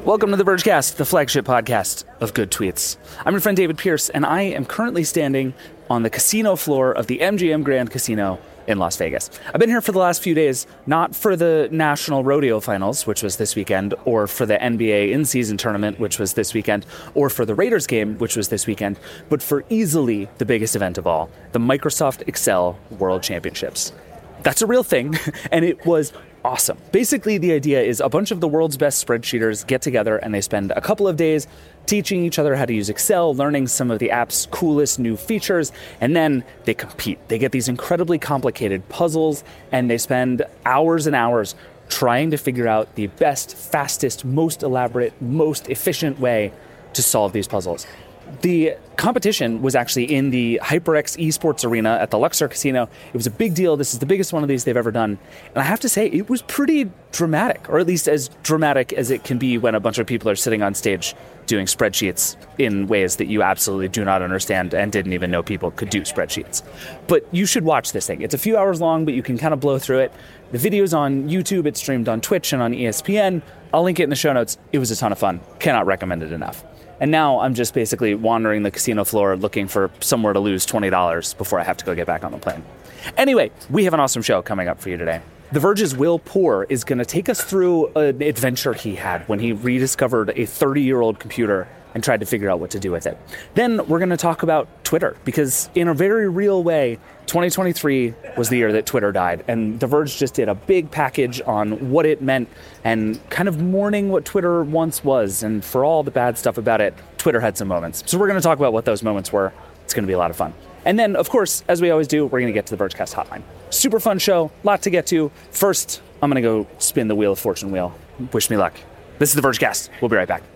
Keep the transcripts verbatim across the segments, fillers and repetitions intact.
Welcome to the Vergecast, the flagship podcast of good tweets. I'm your friend David Pierce, and I am currently standing on the casino floor of the M G M Grand Casino in Las Vegas. I've been here for the last few days, not for the National Rodeo Finals, which was this weekend, or for the N B A in-season tournament, which was this weekend, or for the Raiders game, which was this weekend, but for easily the biggest event of all, the Microsoft Excel World Championships. That's a real thing, and it was awesome. Basically, the idea is a bunch of the world's best spreadsheeters get together and they spend a couple of days teaching each other how to use Excel, learning some of the app's coolest new features, and then they compete. They get these incredibly complicated puzzles, and they spend hours and hours trying to figure out the best, fastest, most elaborate, most efficient way to solve these puzzles. The competition was actually in the HyperX Esports Arena at the Luxor Casino. It was a big deal. This is the biggest one of these they've ever done. And I have to say, it was pretty dramatic, or at least as dramatic as it can be when a bunch of people are sitting on stage doing spreadsheets in ways that you absolutely do not understand and didn't even know people could do spreadsheets. But you should watch this thing. It's a few hours long, but you can kind of blow through it. The video's on YouTube. It's streamed on Twitch and on E S P N. I'll link it in the show notes. It was a ton of fun. Cannot recommend it enough. And now I'm just basically wandering the casino floor looking for somewhere to lose twenty dollars before I have to go get back on the plane. Anyway, we have an awesome show coming up for you today. The Verge's Will Poor is going to take us through an adventure he had when he rediscovered a thirty-year-old computer and tried to figure out what to do with it. Then we're going to talk about Twitter, because in a very real way, twenty twenty-three was the year that Twitter died, and The Verge just did a big package on what it meant and kind of mourning what Twitter once was, and for all the bad stuff about it, Twitter had some moments. So we're going to talk about what those moments were. It's going to be a lot of fun. And then, of course, as we always do, we're going to get to the Vergecast hotline. Super fun show, lot to get to. First, I'm going to go spin the Wheel of Fortune wheel. Wish me luck. This is the Vergecast. We'll be right back.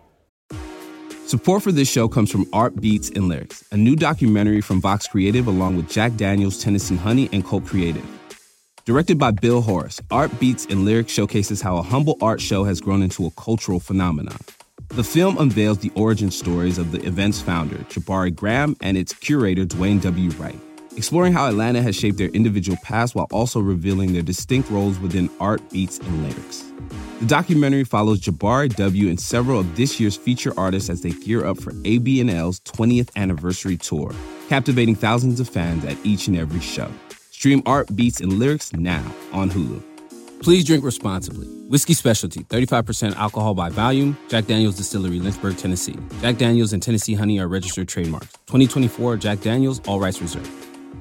Support for this show comes from Art Beats and Lyrics, a new documentary from Vox Creative along with Jack Daniels, Tennessee Honey, and Colt Creative. Directed by Bill Horace, Art Beats and Lyrics showcases how a humble art show has grown into a cultural phenomenon. The film unveils the origin stories of the event's founder, Jabari Graham, and its curator, Dwayne W. Wright, exploring how Atlanta has shaped their individual past while also revealing their distinct roles within art, beats, and lyrics. The documentary follows Jabari W. and several of this year's feature artists as they gear up for A B N L's twentieth anniversary tour, captivating thousands of fans at each and every show. Stream Art, Beats, and Lyrics now on Hulu. Please drink responsibly. Whiskey Specialty, thirty-five percent alcohol by volume. Jack Daniels Distillery, Lynchburg, Tennessee. Jack Daniels and Tennessee Honey are registered trademarks. twenty twenty-four Jack Daniels, all rights reserved.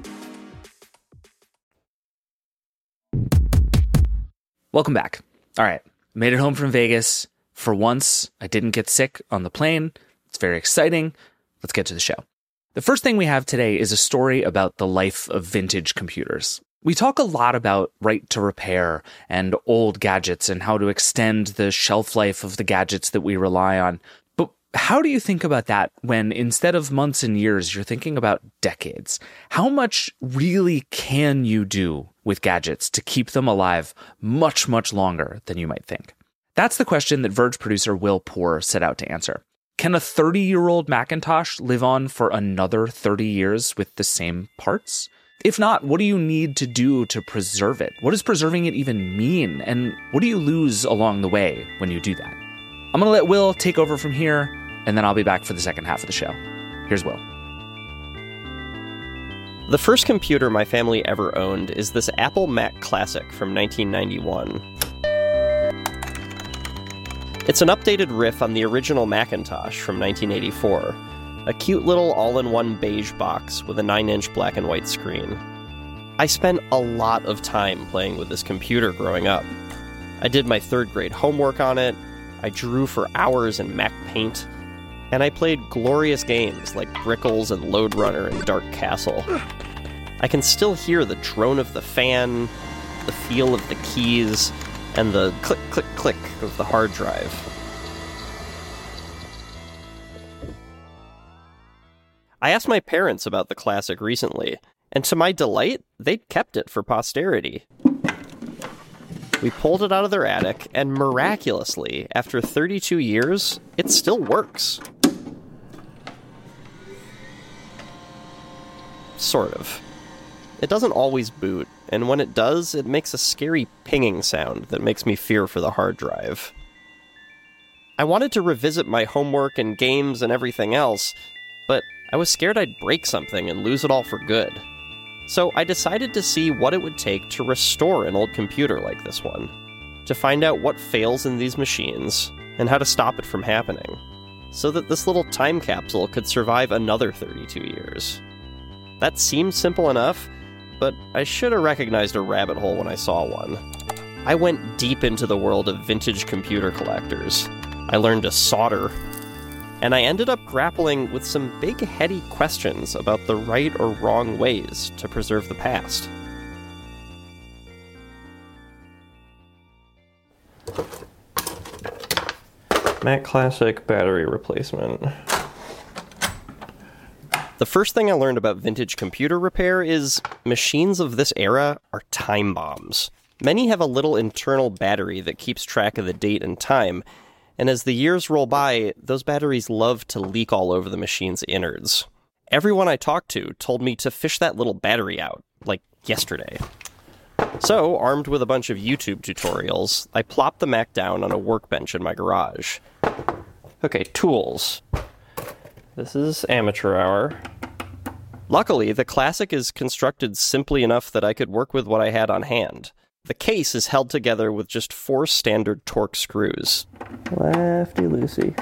Welcome back. All right. Made it home from Vegas. For once, I didn't get sick on the plane. It's very exciting. Let's get to the show. The first thing we have today is a story about the life of vintage computers. We talk a lot about right to repair and old gadgets and how to extend the shelf life of the gadgets that we rely on. But how do you think about that when instead of months and years, you're thinking about decades? How much really can you do with gadgets to keep them alive much, much longer than you might think? That's the question that Verge producer Will Poor set out to answer. Can a thirty-year-old Macintosh live on for another thirty years with the same parts? If not, what do you need to do to preserve it? What does preserving it even mean? And what do you lose along the way when you do that? I'm going to let Will take over from here, and then I'll be back for the second half of the show. Here's Will. The first computer my family ever owned is this Apple Mac Classic from nineteen ninety-one. It's an updated riff on the original Macintosh from nineteen eighty-four. A cute little all-in-one beige box with a nine-inch black and white screen. I spent a lot of time playing with this computer growing up. I did my third grade homework on it, I drew for hours in Mac Paint, and I played glorious games like Brickles and Lode Runner and Dark Castle. I can still hear the drone of the fan, the feel of the keys, and the click, click, click of the hard drive. I asked my parents about the Classic recently, and to my delight, they'd kept it for posterity. We pulled it out of their attic, and miraculously, after thirty-two years, it still works. Sort of. It doesn't always boot, and when it does, it makes a scary pinging sound that makes me fear for the hard drive. I wanted to revisit my homework and games and everything else, but I was scared I'd break something and lose it all for good. So I decided to see what it would take to restore an old computer like this one, to find out what fails in these machines and how to stop it from happening, so that this little time capsule could survive another thirty-two years. That seemed simple enough, but I should have recognized a rabbit hole when I saw one. I went deep into the world of vintage computer collectors. I learned to solder, and I ended up grappling with some big, heady questions about the right or wrong ways to preserve the past. Mac Classic battery replacement. The first thing I learned about vintage computer repair is machines of this era are time bombs. Many have a little internal battery that keeps track of the date and time, and as the years roll by, those batteries love to leak all over the machine's innards. Everyone I talked to told me to fish that little battery out, like yesterday. So, armed with a bunch of YouTube tutorials, I plopped the Mac down on a workbench in my garage. Okay, tools. This is amateur hour. Luckily, the Classic is constructed simply enough that I could work with what I had on hand. The case is held together with just four standard Torx screws. Lefty-loosey.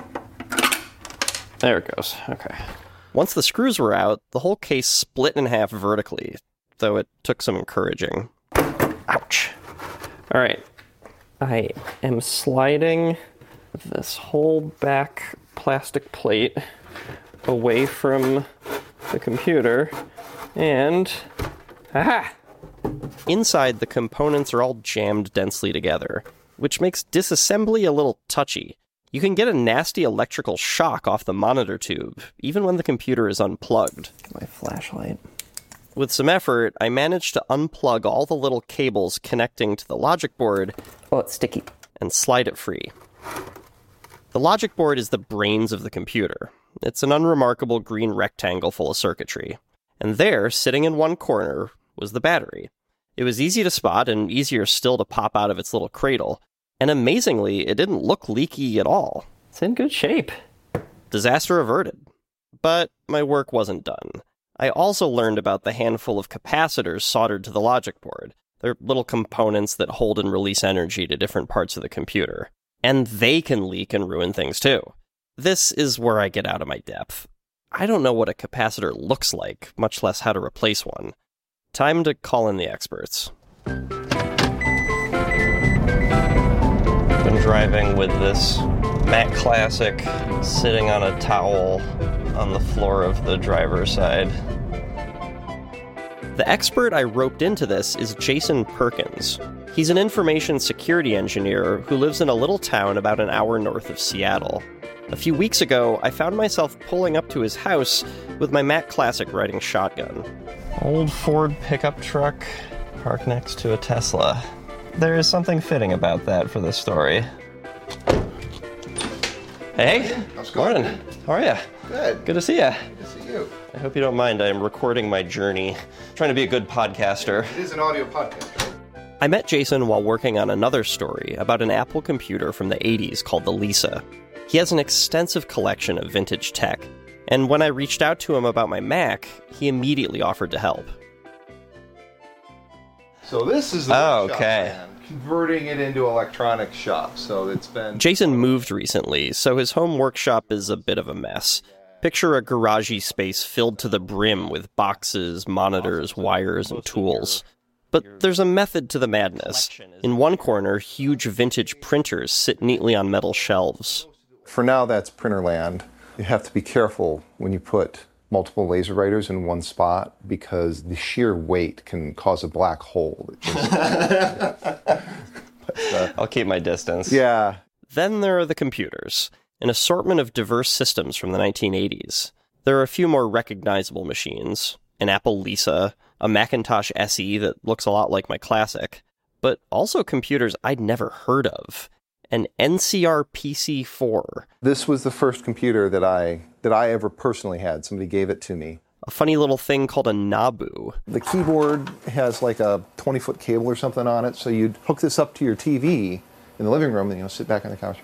There it goes. Okay. Once the screws were out, the whole case split in half vertically, though it took some encouraging. Ouch. All right. I am sliding this whole back plastic plate away from the computer, and... aha! Inside, the components are all jammed densely together, which makes disassembly a little touchy. You can get a nasty electrical shock off the monitor tube, even when the computer is unplugged. My flashlight. With some effort, I managed to unplug all the little cables connecting to the logic board. Oh, it's sticky. And slide it free. The logic board is the brains of the computer. It's an unremarkable green rectangle full of circuitry. And there, sitting in one corner, was the battery. It was easy to spot and easier still to pop out of its little cradle. And amazingly, it didn't look leaky at all. It's in good shape. Disaster averted. But my work wasn't done. I also learned about the handful of capacitors soldered to the logic board. They're little components that hold and release energy to different parts of the computer. And they can leak and ruin things too. This is where I get out of my depth. I don't know what a capacitor looks like, much less how to replace one. Time to call in the experts. Been driving with this Mac Classic sitting on a towel on the floor of the driver's side. The expert I roped into this is Jason Perkins. He's an information security engineer who lives in a little town about an hour north of Seattle. A few weeks ago, I found myself pulling up to his house with my Mac Classic riding shotgun. Old Ford pickup truck parked next to a Tesla. There is something fitting about that for this story. Hey, how's it going? Morning. How are you? Good. Good to see you. Good to see you. I hope you don't mind. I am recording my journey. Trying to be a good podcaster. It is an audio podcast, right? I met Jason while working on another story about an Apple computer from the eighties called the Lisa. He has an extensive collection of vintage tech, and when I reached out to him about my Mac, he immediately offered to help. So this is the oh, workshop okay. plan, converting it into electronic shop. So it's been... Jason moved recently, so his home workshop is a bit of a mess. Picture a garagey space filled to the brim with boxes, monitors, wires, and tools. But there's a method to the madness. In one corner, huge vintage printers sit neatly on metal shelves. For now, that's printer land. You have to be careful when you put multiple laser writers in one spot because the sheer weight can cause a black hole. but, uh, I'll keep my distance. Yeah. Then there are the computers, an assortment of diverse systems from the nineteen eighties. There are a few more recognizable machines, an Apple Lisa, a Macintosh S E that looks a lot like my Classic, but also computers I'd never heard of. An N C R P C four. This was the first computer that I that I ever personally had. Somebody gave it to me. A funny little thing called a Nabu. The keyboard has like a twenty-foot cable or something on it, so you'd hook this up to your T V in the living room and, you know, sit back on the couch.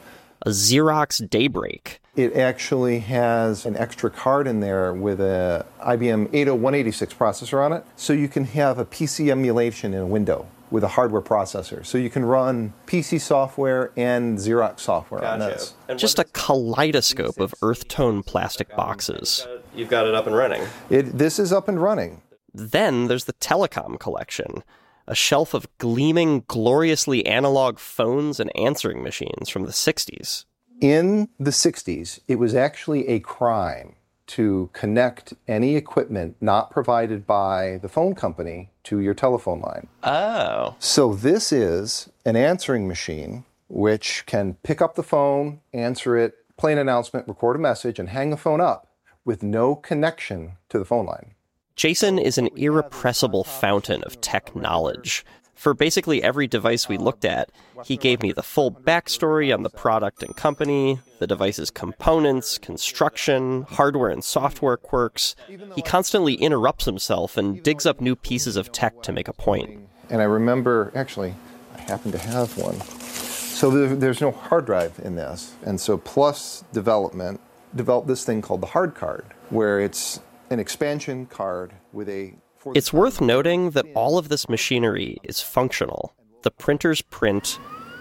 a Xerox Daybreak. It actually has an extra card in there with a I B M eight oh one eighty-six processor on it, so you can have a P C emulation in a window with a hardware processor. So you can run P C software and Xerox software Gotcha. on this. Just a kaleidoscope of earth-tone plastic boxes. You've got it up and running. It, this is up and running. Then there's the telecom collection, a shelf of gleaming, gloriously analog phones and answering machines from the sixties. In the sixties, it was actually a crime to connect any equipment not provided by the phone company to your telephone line. Oh. So this is an answering machine which can pick up the phone, answer it, play an announcement, record a message, and hang the phone up with no connection to the phone line. Jason is an irrepressible fountain of tech knowledge. For basically every device we looked at, he gave me the full backstory on the product and company, the device's components, construction, hardware and software quirks. He constantly interrupts himself and digs up new pieces of tech to make a point. And I remember, actually, I happen to have one. So there, there's no hard drive in this. And so Plus Development developed this thing called the hard card, where it's an expansion card with a... It's worth noting that all of this machinery is functional. The printers print,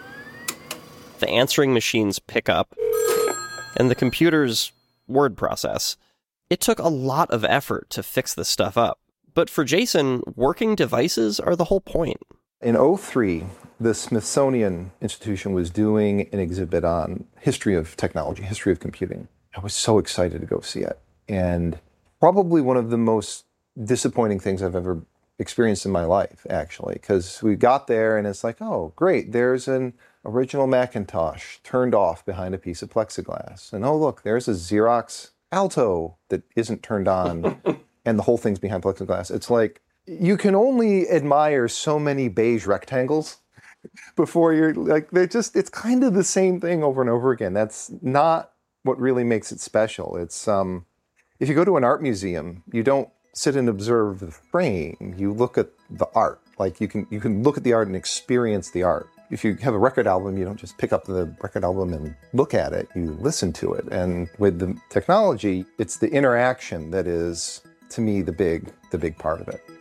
the answering machines pick up, and the computer's word process. It took a lot of effort to fix this stuff up. But for Jason, working devices are the whole point. In oh three, the Smithsonian Institution was doing an exhibit on history of technology, history of computing. I was so excited to go see it. And probably one of the most disappointing things I've ever experienced in my life, actually, because we got there and it's like, oh, great, there's an original Macintosh turned off behind a piece of plexiglass. And oh, look, there's a Xerox Alto that isn't turned on and the whole thing's behind plexiglass. It's like, you can only admire so many beige rectangles before you're like, they're just, it's kind of the same thing over and over again. That's not what really makes it special. It's, um, if you go to an art museum, you don't sit and observe the frame, you look at the art. Like you can you can look at the art and experience the art. If you have a record album, you don't just pick up the record album and look at it, you listen to it. And with the technology, it's the interaction that is, to me, the big the big part of it.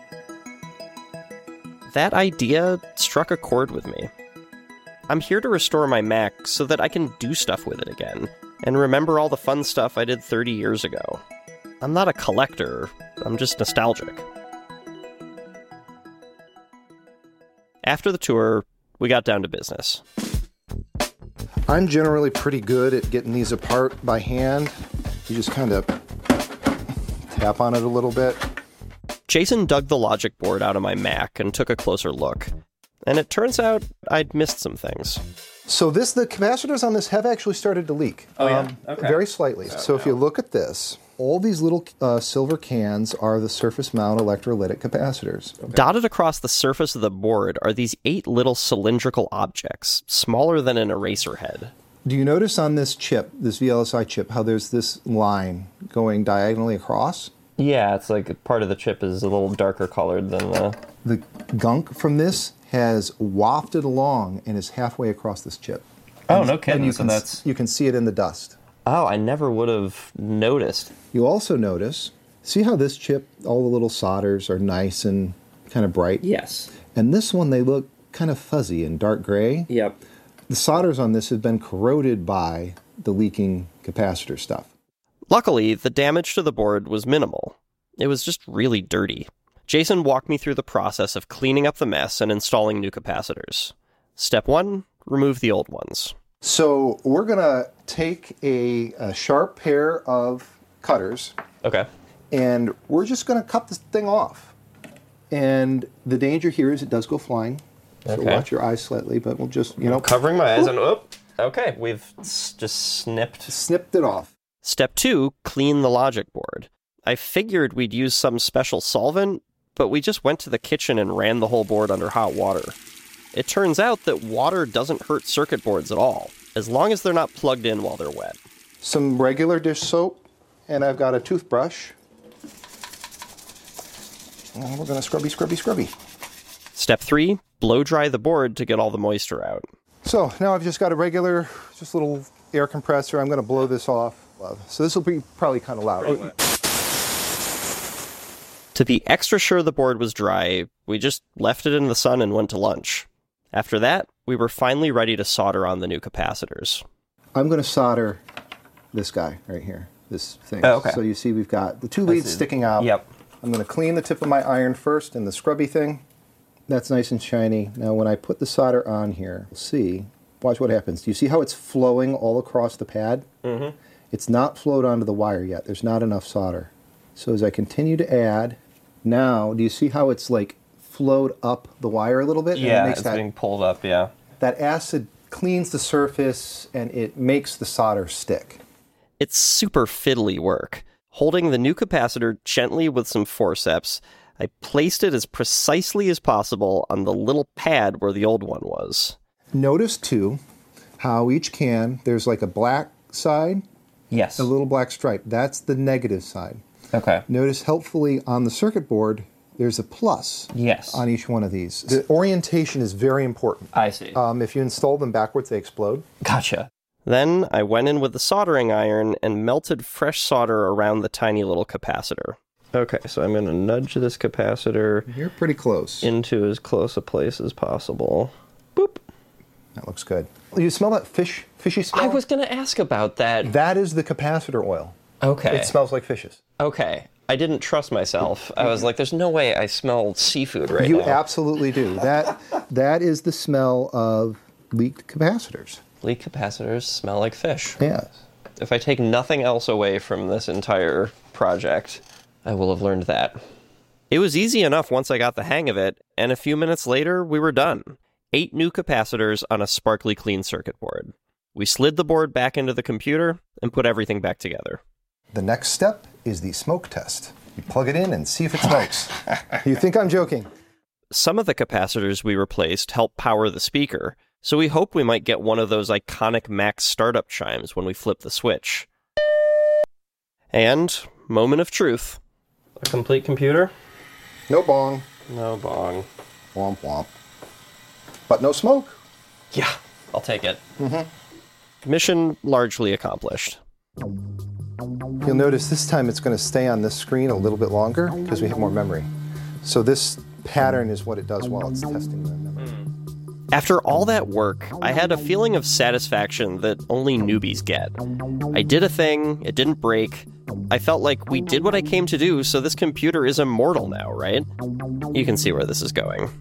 That idea struck a chord with me. I'm here to restore my Mac so that I can do stuff with it again, and remember all the fun stuff I did thirty years ago. I'm not a collector, I'm just nostalgic. After the tour, we got down to business. I'm generally pretty good at getting these apart by hand. You just kind of tap on it a little bit. Jason dug the logic board out of my Mac and took a closer look. And it turns out I'd missed some things. So this, the capacitors on this have actually started to leak. Oh, yeah? Um, Okay. Very slightly. So, so if you look at this, all these little uh, silver cans are the surface mount electrolytic capacitors. Okay. Dotted across the surface of the board are these eight little cylindrical objects, smaller than an eraser head. Do you notice on this chip, this V L S I chip, how there's this line going diagonally across? Yeah, it's like part of the chip is a little darker colored than the... The gunk from this has wafted along and is halfway across this chip. Oh, and, no kidding. And you So can, that's... you can see it in the dust. Oh, I never would have noticed. You also notice, see how this chip, all the little solders are nice and kind of bright? Yes. And this one, they look kind of fuzzy and dark gray. Yep. The solders on this have been corroded by the leaking capacitor stuff. Luckily, the damage to the board was minimal. It was just really dirty. Jason walked me through the process of cleaning up the mess and installing new capacitors. Step one, remove the old ones. So we're going to take a, a sharp pair of cutters. Okay. And we're just going to cut this thing off. And the danger here is it does go flying. So Okay. watch your eyes slightly, but we'll just, you know. Covering my eyes and... Oop. Okay, we've s- just snipped. Snipped it off. Step two, clean the logic board. I figured we'd use some special solvent, but we just went to the kitchen and ran the whole board under hot water. It turns out that water doesn't hurt circuit boards at all, as long as they're not plugged in while they're wet. Some regular dish soap, and I've got a toothbrush. And we're going to scrubby, scrubby, scrubby. Step three, blow dry the board to get all the moisture out. So now I've just got a regular, just little air compressor. I'm going to blow this off. So this will be probably kind of loud. To be extra sure the board was dry, we just left it in the sun and went to lunch. After that, we were finally ready to solder on the new capacitors. I'm going to solder this guy right here, this thing. Oh, okay. So you see we've got the two leads sticking out. Yep. I'm going to clean the tip of my iron first in the scrubby thing. That's nice and shiny. Now when I put the solder on here, see, watch what happens. Do you see how it's flowing all across the pad? Mm-hmm. It's not flowed onto the wire yet. There's not enough solder. So as I continue to add, now, do you see how it's like flowed up the wire a little bit? Yeah, and it makes it's that, being pulled up, yeah. That acid cleans the surface and it makes the solder stick. It's super fiddly work. Holding the new capacitor gently with some forceps, I placed it as precisely as possible on the little pad where the old one was. Notice, too, how each can, there's like a black side, Yes. a little black stripe. That's the negative side. Okay. Notice helpfully on the circuit board, there's a plus Yes. on each one of these. The orientation is very important. I see. Um, if you install them backwards, they explode. Gotcha. Then I went in with the soldering iron and melted fresh solder around the tiny little capacitor. Okay, so I'm going to nudge this capacitor You're pretty close. into as close a place as possible. Boop. That looks good. You smell that fish, fishy smell? I was going to ask about that. That is the capacitor oil. Okay. It smells like fishes. Okay. I didn't trust myself. I was like, there's no way I smell seafood right You now. absolutely do. That That is the smell of leaked capacitors. Leak capacitors smell like fish. Yes. If I take nothing else away from this entire project, I will have learned that. It was easy enough once I got the hang of it, and a few minutes later, we were done. Eight new capacitors on a sparkly clean circuit board. We slid the board back into the computer and put everything back together. The next step is the smoke test. You plug it in and see if it smokes. You think I'm joking? Some of the capacitors we replaced helped power the speaker, so we hope we might get one of those iconic Mac startup chimes when we flip the switch. And, moment of truth. A complete computer? No bong. No bong. Womp womp. But no smoke. Yeah, I'll take it. Mm-hmm. Mission largely accomplished. You'll notice this time it's going to stay on this screen a little bit longer because we have more memory. So this pattern is what it does while it's testing the memory. After all that work, I had a feeling of satisfaction that only newbies get. I did a thing, it didn't break. I felt like we did what I came to do, so this computer is immortal now, right? You can see where this is going.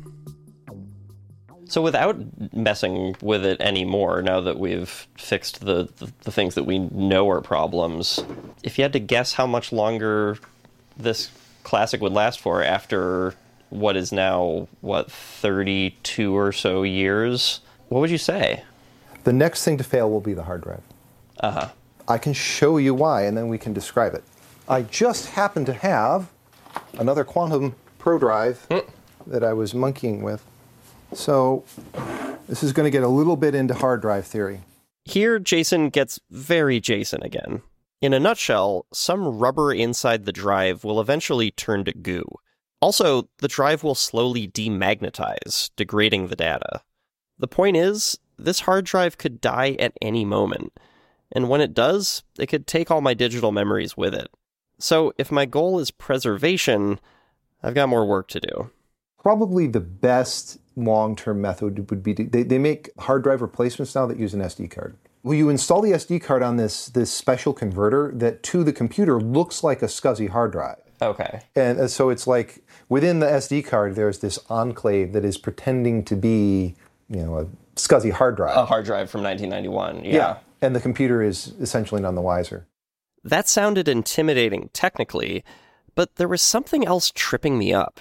So without messing with it anymore, now that we've fixed the, the, the things that we know are problems, if you had to guess how much longer this classic would last for after what is now, what, thirty-two or so years, what would you say? The next thing to fail will be the hard drive. Uh-huh. I can show you why, and then we can describe it. I just happen to have another Quantum Pro drive mm. that I was monkeying with. So this is going to get a little bit into hard drive theory. Here, Jason gets very Jason again. In a nutshell, some rubber inside the drive will eventually turn to goo. Also, the drive will slowly demagnetize, degrading the data. The point is, this hard drive could die at any moment. And when it does, it could take all my digital memories with it. So if my goal is preservation, I've got more work to do. Probably the best long-term method would be to, they, they make hard drive replacements now that use an S D card. Well, you install the S D card on this, this special converter that to the computer looks like a SCSI hard drive. Okay. And so it's like within the S D card, there's this enclave that is pretending to be, you know, a SCSI hard drive. A hard drive from nineteen ninety-one, yeah. Yeah, and the computer is essentially none the wiser. That sounded intimidating technically, but there was something else tripping me up.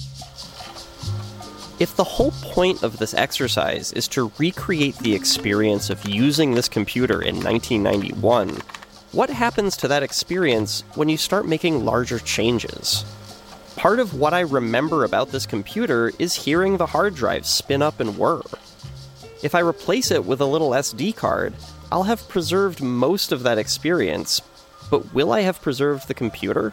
If the whole point of this exercise is to recreate the experience of using this computer in nineteen ninety-one, what happens to that experience when you start making larger changes? Part of what I remember about this computer is hearing the hard drive spin up and whir. If I replace it with a little S D card, I'll have preserved most of that experience, but will I have preserved the computer?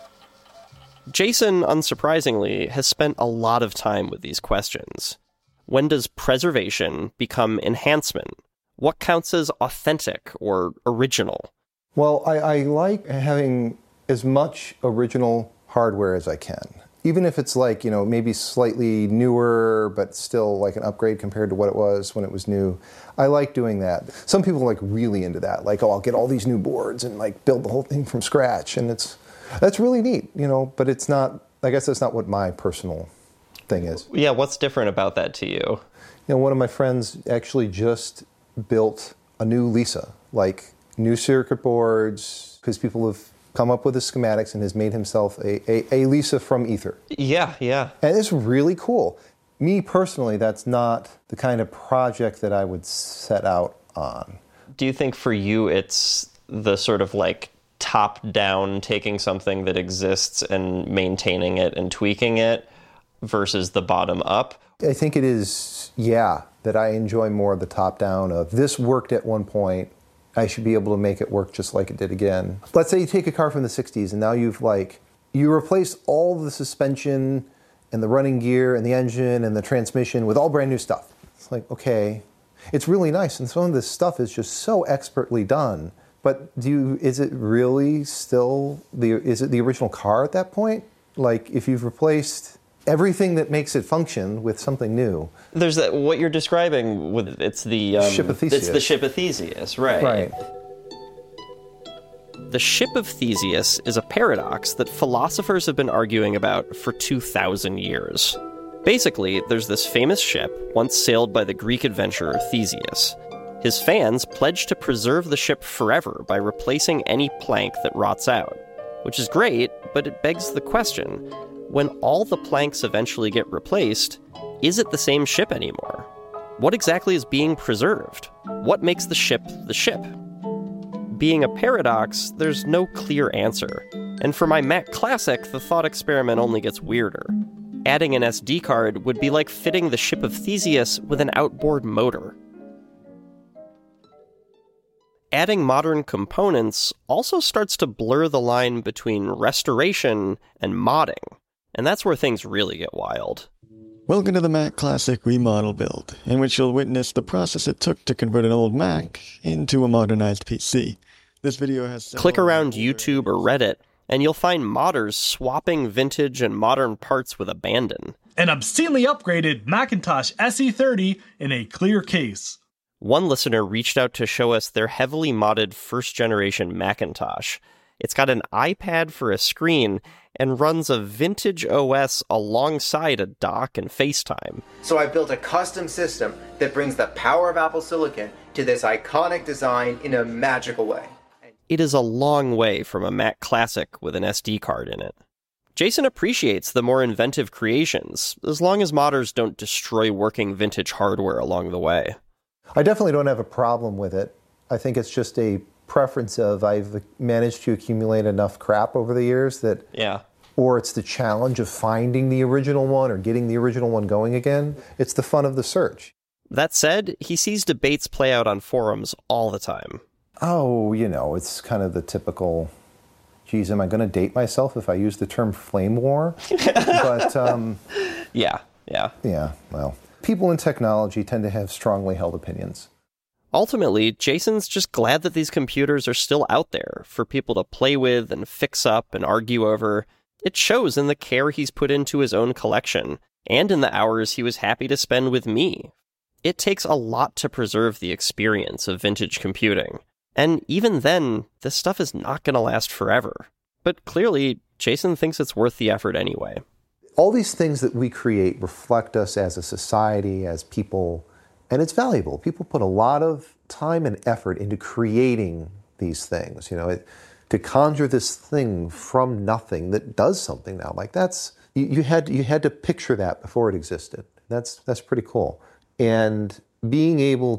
Jason, unsurprisingly, has spent a lot of time with these questions. When does preservation become enhancement? What counts as authentic or original? Well, I, I like having as much original hardware as I can. Even if it's like, you know, maybe slightly newer, but still like an upgrade compared to what it was when it was new. I like doing that. Some people are like really into that. Like, oh, I'll get all these new boards and like build the whole thing from scratch. And it's, that's really neat, you know, but it's not, I guess that's not what my personal thing is. Yeah, what's different about that to you? You know, one of my friends actually just built a new Lisa, like new circuit boards, because people have come up with the schematics and has made himself a, a, a Lisa from Ether. Yeah, yeah. And it's really cool. Me personally, that's not the kind of project that I would set out on. Do you think for you it's the sort of like top-down taking something that exists and maintaining it and tweaking it versus the bottom-up? I think it is, yeah, that I enjoy more the top-down of this worked at one point, I should be able to make it work just like it did again. Let's say you take a car from the sixties and now you've like, you replace all the suspension and the running gear and the engine and the transmission with all brand new stuff. It's like, okay, it's really nice. And some of this stuff is just so expertly done. But do you, is it really still, the is it the original car at that point? Like if you've replaced everything that makes it function with something new. There's that, what you're describing with, it's the um, ship of Theseus. It's the ship of Theseus, right? Right. The ship of Theseus is a paradox that philosophers have been arguing about for two thousand years. Basically, there's this famous ship once sailed by the Greek adventurer Theseus. His fans pledge to preserve the ship forever by replacing any plank that rots out, which is great, but it begs the question, when all the planks eventually get replaced, is it the same ship anymore? What exactly is being preserved? What makes the ship the ship? Being a paradox, there's no clear answer. And for my Mac Classic, the thought experiment only gets weirder. Adding an S D card would be like fitting the ship of Theseus with an outboard motor. Adding modern components also starts to blur the line between restoration and modding. And that's where things really get wild. Welcome to the Mac Classic remodel build, in which you'll witness the process it took to convert an old Mac into a modernized P C. This video has... Click around YouTube or Reddit, and you'll find modders swapping vintage and modern parts with abandon. An obscenely upgraded Macintosh S E thirty in a clear case. One listener reached out to show us their heavily modded first-generation Macintosh. It's got an iPad for a screen and runs a vintage O S alongside a dock and FaceTime. So I built a custom system that brings the power of Apple Silicon to this iconic design in a magical way. It is a long way from a Mac Classic with an S D card in it. Jason appreciates the more inventive creations, as long as modders don't destroy working vintage hardware along the way. I definitely don't have a problem with it. I think it's just a preference of I've managed to accumulate enough crap over the years that, yeah, or it's the challenge of finding the original one or getting the original one going again. It's the fun of the search. That said, he sees debates play out on forums all the time. Oh, you know, it's kind of the typical, geez, am I going to date myself if I use the term flame war? But, um... Yeah, yeah. Yeah, well, people in technology tend to have strongly held opinions. Ultimately, Jason's just glad that these computers are still out there for people to play with and fix up and argue over. It shows in the care he's put into his own collection, and in the hours he was happy to spend with me. It takes a lot to preserve the experience of vintage computing. And even then, this stuff is not going to last forever. But clearly, Jason thinks it's worth the effort anyway. All these things that we create reflect us as a society, as people, and it's valuable. People put a lot of time and effort into creating these things. You know, it, to conjure this thing from nothing that does something now, like that's, you, you had you had to picture that before it existed. That's that's pretty cool. And being able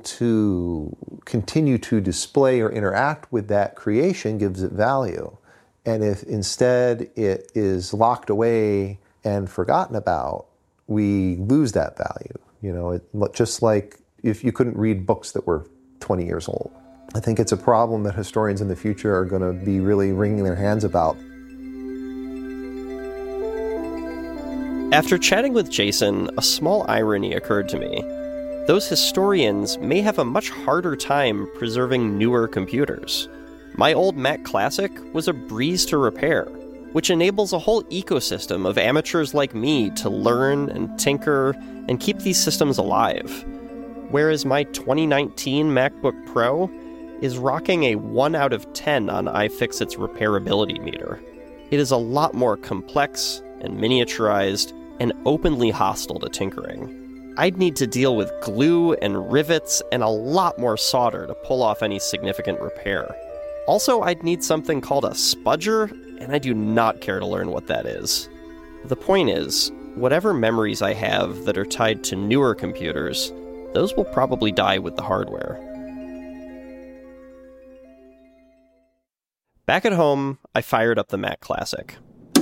to continue to display or interact with that creation gives it value. And if instead it is locked away and forgotten about, we lose that value. You know, it, just like if you couldn't read books that were twenty years old. I think it's a problem that historians in the future are going to be really wringing their hands about. After chatting with Jason, a small irony occurred to me. Those historians may have a much harder time preserving newer computers. My old Mac Classic was a breeze to repair, which enables a whole ecosystem of amateurs like me to learn and tinker and keep these systems alive. Whereas my twenty nineteen MacBook Pro is rocking a one out of ten on iFixit's repairability meter. It is a lot more complex and miniaturized and openly hostile to tinkering. I'd need to deal with glue and rivets and a lot more solder to pull off any significant repair. Also, I'd need something called a spudger, and I do not care to learn what that is. The point is, whatever memories I have that are tied to newer computers, those will probably die with the hardware. Back at home, I fired up the Mac Classic.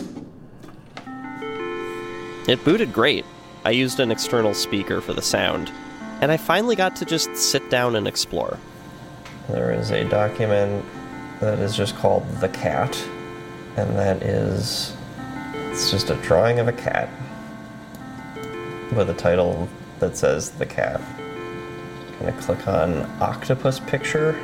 It booted great. I used an external speaker for the sound, and I finally got to just sit down and explore. There is a document that is just called The Cat, and that is, it's just a drawing of a cat with a title that says The Cat. I'm gonna click on Octopus Picture.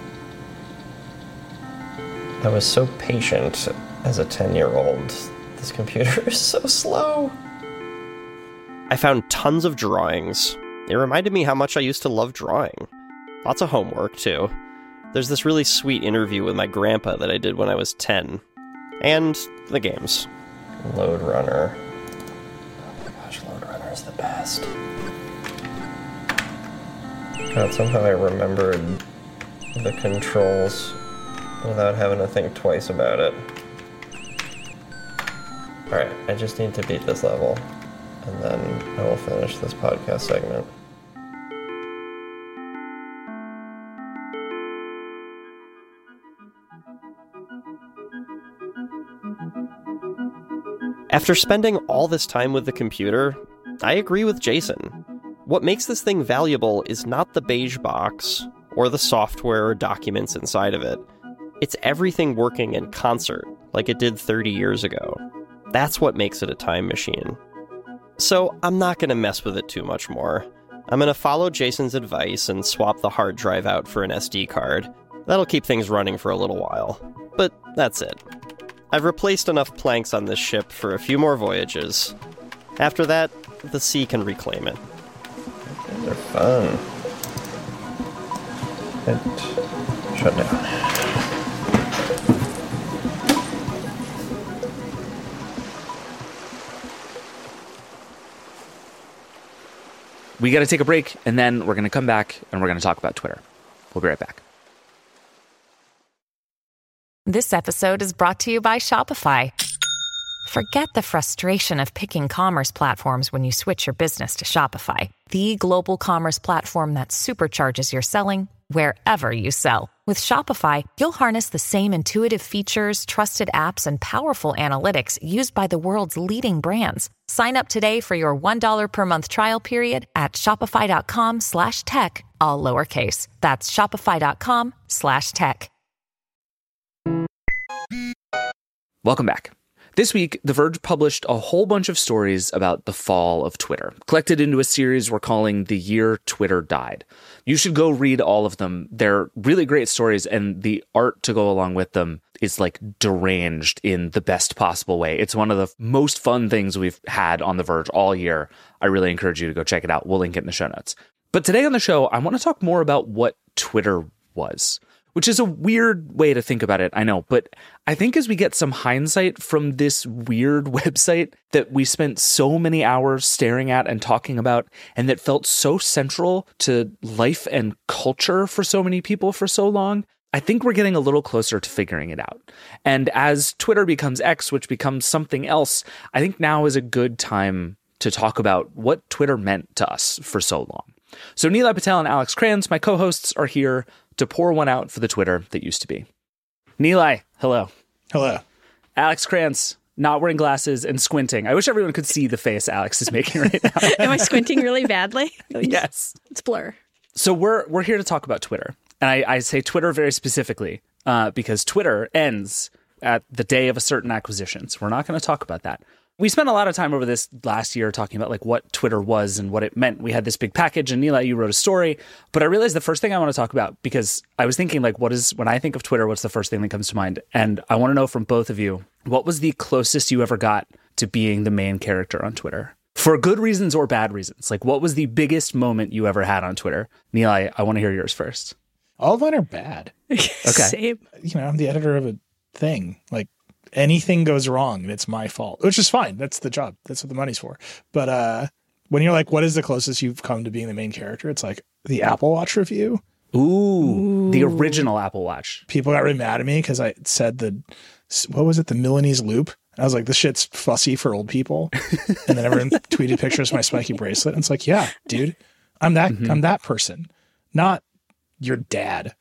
I was so patient as a ten-year-old. This computer is so slow. I found tons of drawings. It reminded me how much I used to love drawing. Lots of homework, too. There's this really sweet interview with my grandpa that I did when I was ten. And the games. Load Runner. Oh my gosh, Load Runner is the best. God, somehow I remembered the controls without having to think twice about it. Alright, I just need to beat this level, and then I will finish this podcast segment. After spending all this time with the computer, I agree with Jason. What makes this thing valuable is not the beige box, or the software or documents inside of it. It's everything working in concert, like it did thirty years ago. That's what makes it a time machine. So I'm not going to mess with it too much more. I'm going to follow Jason's advice and swap the hard drive out for an S D card. That'll keep things running for a little while. But that's it. I've replaced enough planks on this ship for a few more voyages. After that, the sea can reclaim it. These are fun. And shut down. We got to take a break, and then we're going to come back, and we're going to talk about Twitter. We'll be right back. This episode is brought to you by Shopify. Forget the frustration of picking commerce platforms when you switch your business to Shopify, the global commerce platform that supercharges your selling wherever you sell. With Shopify, you'll harness the same intuitive features, trusted apps, and powerful analytics used by the world's leading brands. Sign up today for your one dollar per month trial period at shopify.com slash tech, all lowercase. That's shopify.com slash tech. Welcome back. This week, The Verge published a whole bunch of stories about the fall of Twitter, collected into a series we're calling The Year Twitter Died. You should go read all of them. They're really great stories, and the art to go along with them is like deranged in the best possible way. It's one of the most fun things we've had on The Verge all year. I really encourage you to go check it out. We'll link it in the show notes. But today on the show, I want to talk more about what Twitter was. Which is a weird way to think about it, I know, but I think as we get some hindsight from this weird website that we spent so many hours staring at and talking about, and that felt so central to life and culture for so many people for so long, I think we're getting a little closer to figuring it out. And as Twitter becomes X, which becomes something else, I think now is a good time to talk about what Twitter meant to us for so long. So Nilay Patel and Alex Cranz, my co-hosts, are here to pour one out for the Twitter that used to be. Nilay, hello. Hello. Alex Cranz, not wearing glasses and squinting. I wish everyone could see the face Alex is making right now. Am I squinting really badly? Yes. It's blur. So we're we're here to talk about Twitter. And I, I say Twitter very specifically uh, because Twitter ends at the day of a certain acquisition. So we're not going to talk about that. We spent a lot of time over this last year talking about like what Twitter was and what it meant. We had this big package, and Nilay, you wrote a story. But I realized the first thing I want to talk about, because I was thinking like, what is, when I think of Twitter, what's the first thing that comes to mind? And I want to know from both of you, what was the closest you ever got to being the main character on Twitter? For good reasons or bad reasons. Like, what was the biggest moment you ever had on Twitter? Nilay, I want to hear yours first. All of mine are bad. Okay. Same. You know, I'm the editor of a thing. Like, anything goes wrong and it's my fault, which is fine. That's the job. That's what the money's for. But uh, when you're like, what is the closest you've come to being the main character? It's like the Apple Watch review. Ooh, Ooh. The original Apple Watch. People got really mad at me because I said the, what was it? The Milanese loop. I was like, this shit's fussy for old people. And then everyone tweeted pictures of my spiky bracelet. And it's like, yeah, dude, I'm that, mm-hmm. I'm that person, not your dad.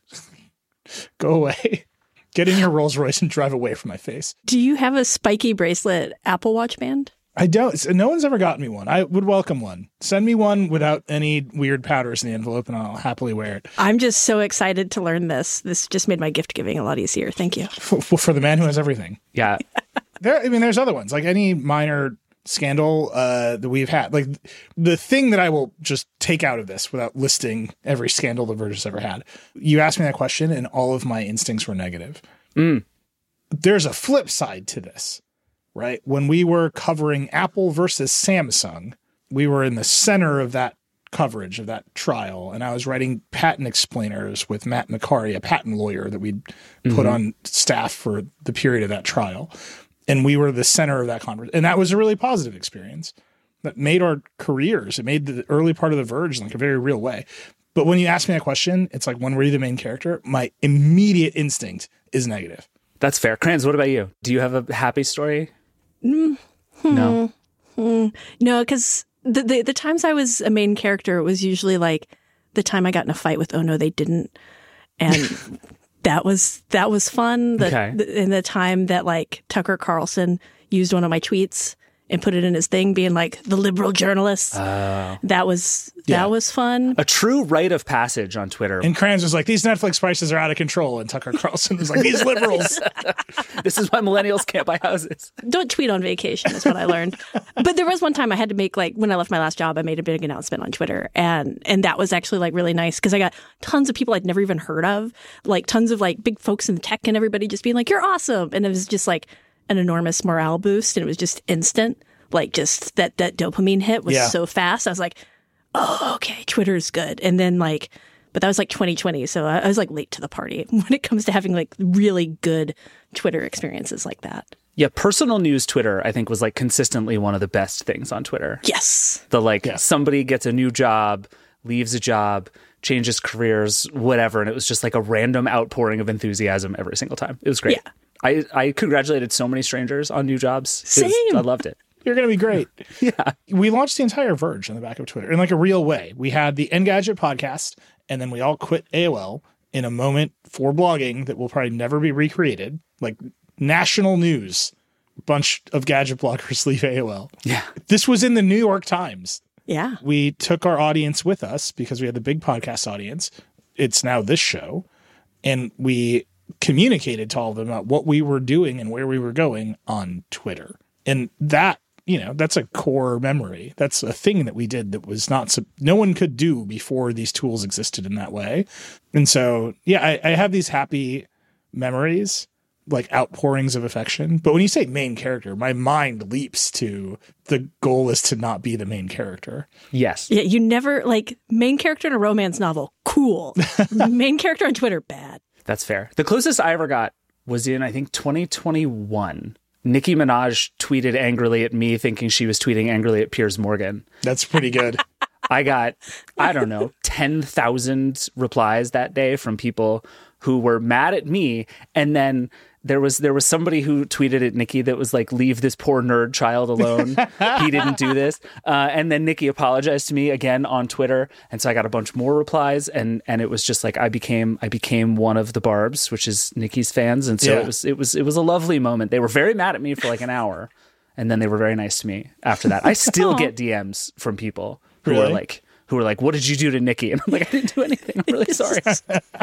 Go away. Get in your Rolls Royce and drive away from my face. Do you have a spiky bracelet Apple Watch band? I don't. No one's ever gotten me one. I would welcome one. Send me one without any weird powders in the envelope, and I'll happily wear it. I'm just so excited to learn this. This just made my gift giving a lot easier. Thank you. For, for the man who has everything. Yeah. There. I mean, there's other ones. Like any minor scandal uh, that we've had. Like the thing that I will just take out of this without listing every scandal the Verge has ever had. You asked me that question and all of my instincts were negative. Mm. There's a flip side to this, right? When we were covering Apple versus Samsung, we were in the center of that coverage of that trial. And I was writing patent explainers with Matt McCarry, a patent lawyer that we'd mm-hmm. put on staff for the period of that trial. And we were the center of that conference. And that was a really positive experience that made our careers. It made the early part of The Verge in like a very real way. But when you ask me that question, it's like, when were you the main character? My immediate instinct is negative. That's fair. Kranz, what about you? Do you have a happy story? Mm, no. Hmm, no, because the, the, the times I was a main character, it was usually like the time I got in a fight with Oh No, They Didn't. And... That was that was fun. The, okay. the, in the time that like Tucker Carlson used one of my tweets and put it in his thing, being like the liberal journalist. Oh. That was that yeah. was fun. A true rite of passage on Twitter. And Kranz was like, these Netflix prices are out of control. And Tucker Carlson was like, these liberals. This is why millennials can't buy houses. Don't tweet on vacation is what I learned. But there was one time I had to make, like, when I left my last job, I made a big announcement on Twitter. And and that was actually like really nice because I got tons of people I'd never even heard of, like tons of like big folks in tech and everybody just being like, you're awesome. And it was just like an enormous morale boost. And it was just instant. Like just that that dopamine hit was yeah. so fast. I was like, oh, okay, Twitter's good. And then like, but that was like twenty twenty. So I, I was like late to the party when it comes to having like really good Twitter experiences like that. Yeah, personal news Twitter, I think, was like consistently one of the best things on Twitter. Yes. The like yeah. somebody gets a new job, leaves a job, changes careers, whatever. And it was just like a random outpouring of enthusiasm every single time. It was great. Yeah. I, I congratulated so many strangers on new jobs. Same. Was, I loved it. You're going to be great. Yeah. We launched the entire Verge on the back of Twitter in like a real way. We had the Engadget podcast, and then we all quit A O L in a moment for blogging that will probably never be recreated. Like national news, bunch of gadget bloggers leave A O L. Yeah. This was in the New York Times. Yeah. We took our audience with us because we had the big podcast audience. It's now this show. And we communicated to all of them about what we were doing and where we were going on Twitter. And that, you know, that's a core memory. That's a thing that we did that was not, no one could do before these tools existed in that way. And so, yeah, I, I have these happy memories, like outpourings of affection. But when you say main character, my mind leaps to the goal is to not be the main character. Yes. Yeah, you never, like, main character in a romance novel, cool. Main character on Twitter, bad. That's fair. The closest I ever got was in, I think, twenty twenty-one. Nicki Minaj tweeted angrily at me thinking she was tweeting angrily at Piers Morgan. That's pretty good. I got, I don't know, ten thousand replies that day from people who were mad at me. And then there was there was somebody who tweeted at Nicki that was like, leave this poor nerd child alone. He didn't do this. Uh, and then Nicki apologized to me again on Twitter. And so I got a bunch more replies. And and it was just like I became I became one of the Barbs, which is Nicki's fans. And so yeah. it was it was it was a lovely moment. They were very mad at me for like an hour. And then they were very nice to me after that. I still get D Ms from people who really? are like, who were like, what did you do to Nicki? And I'm like, I didn't do anything. I'm really sorry.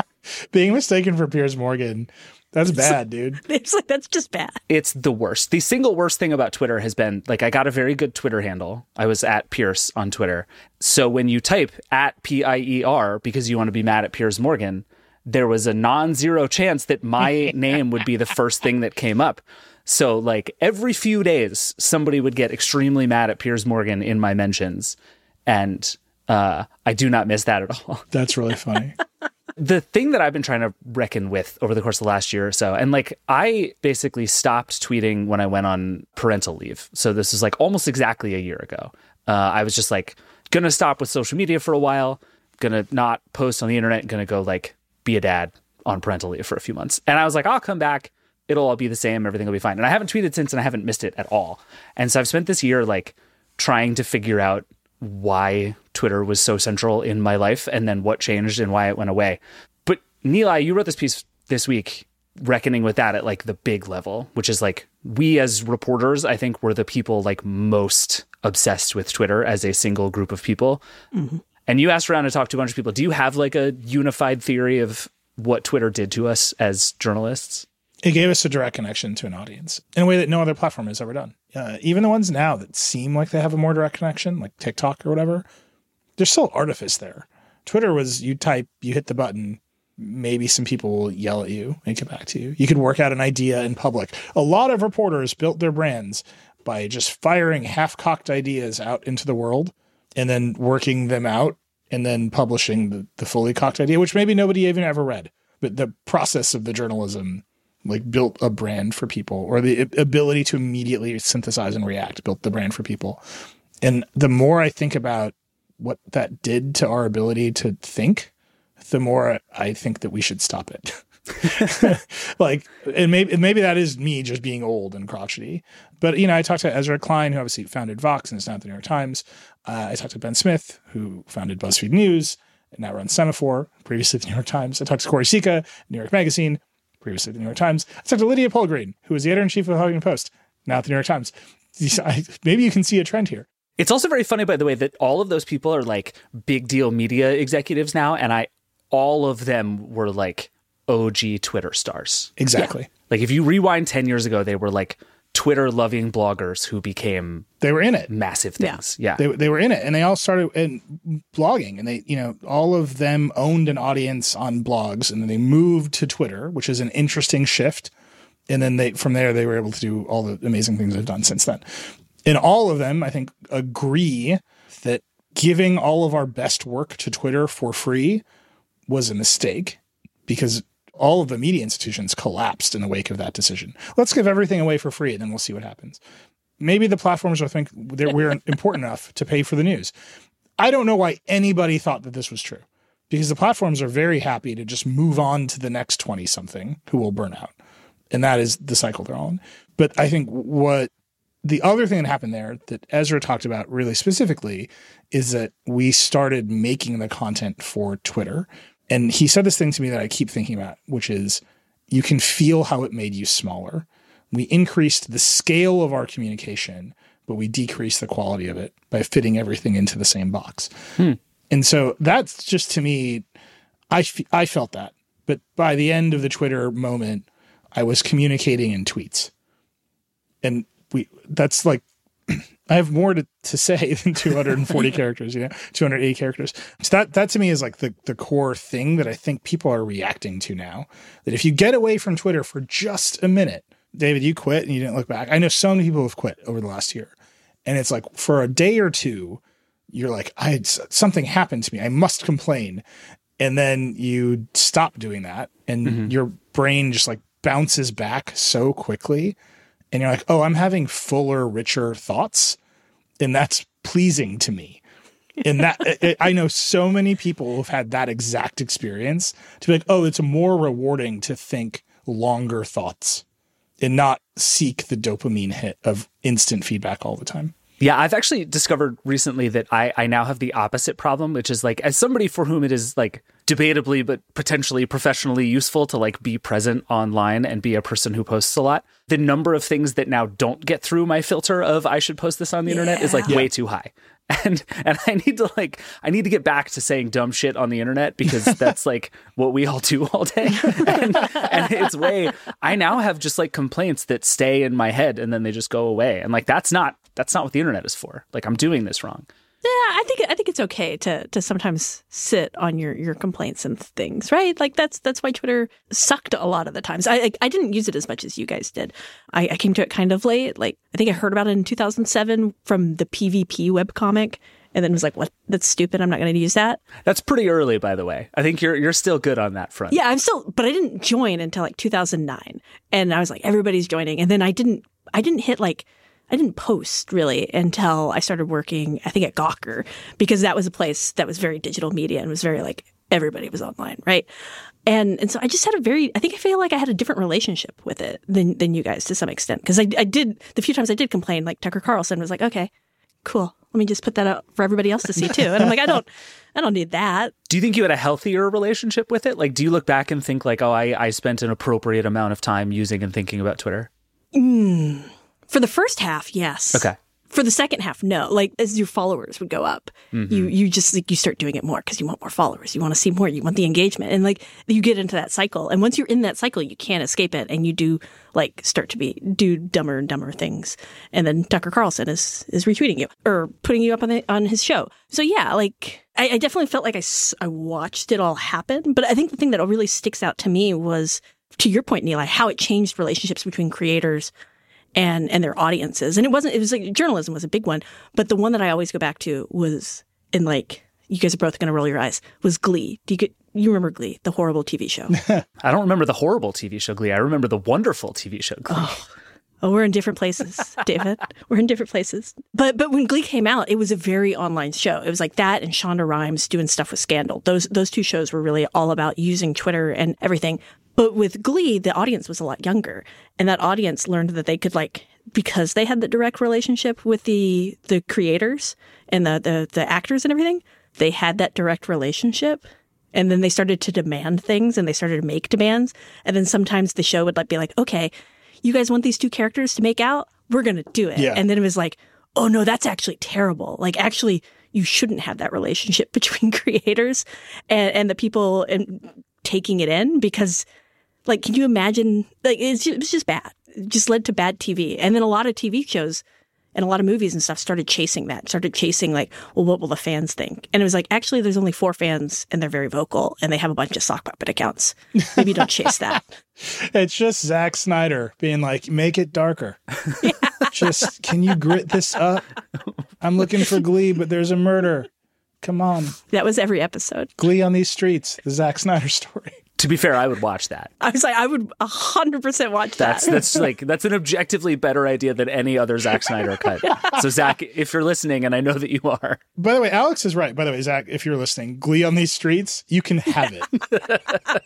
Being mistaken for Piers Morgan, that's bad, dude. It's like, that's just bad. It's the worst. The single worst thing about Twitter has been, like, I got a very good Twitter handle. I was at Pierce on Twitter. So when you type at P I E R because you want to be mad at Piers Morgan, there was a non-zero chance that my name would be the first thing that came up. So, like, every few days, somebody would get extremely mad at Piers Morgan in my mentions. And uh, I do not miss that at all. That's really funny. The thing that I've been trying to reckon with over the course of the last year or so, and like I basically stopped tweeting when I went on parental leave. So this is like almost exactly a year ago. Uh, I was just like going to stop with social media for a while, going to not post on the internet, going to go like be a dad on parental leave for a few months. And I was like, I'll come back. It'll all be the same. Everything will be fine. And I haven't tweeted since, and I haven't missed it at all. And so I've spent this year like trying to figure out why Twitter was so central in my life and then what changed and why it went away. But Nilay, you wrote this piece this week reckoning with that at like the big level, which is like we as reporters, I think were the people like most obsessed with Twitter as a single group of people. Mm-hmm. And you asked around and talked to a bunch of people. Do you have like a unified theory of what Twitter did to us as journalists? It gave us a direct connection to an audience in a way that no other platform has ever done. Uh, even the ones now that seem like they have a more direct connection, like TikTok or whatever, there's still artifice there. Twitter was you type, you hit the button, maybe some people will yell at you and get back to you. You could work out an idea in public. A lot of reporters built their brands by just firing half-cocked ideas out into the world and then working them out and then publishing the, the fully cocked idea, which maybe nobody even ever read. But the process of the journalism like built a brand for people, or the ability to immediately synthesize and react built the brand for people. And the more I think about what that did to our ability to think, the more I think that we should stop it. Like, and maybe, maybe that is me just being old and crotchety. But, you know, I talked to Ezra Klein, who obviously founded Vox and is now at the New York Times. Uh, I talked to Ben Smith, who founded BuzzFeed News and now runs Semaphore, previously at the New York Times. I talked to Corey Sika, New York Magazine, previously at the New York Times. I talked to Lydia Polgreen, who was the editor-in-chief of the Huffington Post, now at the New York Times. Maybe you can see a trend here. It's also very funny, by the way, that all of those people are like big deal media executives now, and I, all of them were like O G Twitter stars. Exactly. Yeah. Like if you rewind ten years ago, they were like Twitter-loving bloggers who became they were in it massive things. Yeah, yeah. They they were in it, and they all started in blogging, and they you know all of them owned an audience on blogs, and then they moved to Twitter, which is an interesting shift. And then they from there they were able to do all the amazing things they've done since then. And all of them, I think, agree that giving all of our best work to Twitter for free was a mistake because all of the media institutions collapsed in the wake of that decision. Let's give everything away for free, and then we'll see what happens. Maybe the platforms will think that we're important enough to pay for the news. I don't know why anybody thought that this was true, because the platforms are very happy to just move on to the next twenty-something who will burn out. And that is the cycle they're on. But I think what the other thing that happened there that Ezra talked about really specifically is that we started making the content for Twitter. And he said this thing to me that I keep thinking about, which is you can feel how it made you smaller. We increased the scale of our communication, but we decreased the quality of it by fitting everything into the same box. Hmm. And so that's just, to me, I, f- I felt that. But by the end of the Twitter moment, I was communicating in tweets. And we that's like, I have more to, to say than two hundred forty characters, you know, two hundred eighty characters. So that, that to me is like the, the core thing that I think people are reacting to now. That if you get away from Twitter for just a minute, David, you quit and you didn't look back. I know so many people have quit over the last year. And it's like for a day or two, you're like, I had, something happened to me. I must complain. And then you stop doing that and mm-hmm. your brain just like bounces back so quickly. And you're like, oh, I'm having fuller, richer thoughts. And that's pleasing to me. And that it, I know so many people who've had that exact experience to be like, oh, it's more rewarding to think longer thoughts and not seek the dopamine hit of instant feedback all the time. Yeah, I've actually discovered recently that I, I now have the opposite problem, which is like, as somebody for whom it is like debatably, but potentially professionally useful to like be present online and be a person who posts a lot, the number of things that now don't get through my filter of I should post this on the yeah. internet is like yeah. way too high. And and I need to like I need to get back to saying dumb shit on the internet because that's like what we all do all day. And, and it's way I now have just like complaints that stay in my head and then they just go away. And like that's not that's not what the internet is for. Like I'm doing this wrong. Yeah, I think I think it's okay to to sometimes sit on your, your complaints and things, right? Like that's that's why Twitter sucked a lot of the times. I I, I didn't use it as much as you guys did. I, I came to it kind of late. Like I think I heard about it in two thousand seven from the P V P webcomic, and then was like, "What? That's stupid. I'm not going to use that." That's pretty early, by the way. I think you're you're still good on that front. Yeah, I'm still, but I didn't join until like two thousand nine, and I was like, everybody's joining, and then I didn't I didn't hit like. I didn't post really until I started working, I think, at Gawker, because that was a place that was very digital media and was very like everybody was online, right? And and so I just had a very, I think I feel like I had a different relationship with it than than you guys to some extent. Because I, I did, the few times I did complain, like Tucker Carlson was like, okay, cool. Let me just put that out for everybody else to see too. And I'm like, I don't, I don't need that. Do you think you had a healthier relationship with it? Like, do you look back and think like, oh, I, I spent an appropriate amount of time using and thinking about Twitter? Mm. For the first half, yes. Okay. For the second half, no. Like as your followers would go up, mm-hmm. you you just like you start doing it more because you want more followers. You want to see more. You want the engagement, and like you get into that cycle. And once you're in that cycle, you can't escape it, and you do like start to be do dumber and dumber things. And then Tucker Carlson is is retweeting you or putting you up on the, on his show. So yeah, like I, I definitely felt like I I watched it all happen. But I think the thing that really sticks out to me was, to your point, Nilay, how it changed relationships between creators and and their audiences. And it wasn't, it was like journalism was a big one. But the one that I always go back to was, in like, you guys are both going to roll your eyes, was Glee. Do you get, you remember Glee, the horrible T V show? I don't remember the horrible T V show Glee. I remember the wonderful T V show Glee. Oh, oh we're in different places, David. We're in different places. But but when Glee came out, it was a very online show. It was like that and Shonda Rhimes doing stuff with Scandal. Those those two shows were really all about using Twitter and everything. But with Glee, the audience was a lot younger. And that audience learned that they could, like, because they had the direct relationship with the the creators and the, the, the actors and everything, they had that direct relationship. And then they started to demand things and they started to make demands. And then sometimes the show would like be like, okay, you guys want these two characters to make out? We're going to do it. Yeah. And then it was like, oh, no, that's actually terrible. Like, actually, you shouldn't have that relationship between creators and, and the people and taking it in because... Like, can you imagine? Like, it's just, it was just bad. It just led to bad T V. And then a lot of T V shows and a lot of movies and stuff started chasing that, started chasing, like, well, what will the fans think? And it was like, actually, there's only four fans and they're very vocal and they have a bunch of sock puppet accounts. Maybe don't chase that. It's just Zack Snyder being like, make it darker. Yeah. Just, can you grit this up? I'm looking for Glee, but there's a murder. Come on. That was every episode. Glee on these streets, the Zack Snyder story. To be fair, I would watch that. I was like, I would one hundred percent watch that's, that. That's like that's an objectively better idea than any other Zack Snyder cut. So, Zach, if you're listening, and I know that you are. By the way, Alex is right. By the way, Zach, if you're listening, Glee on these streets, you can have it.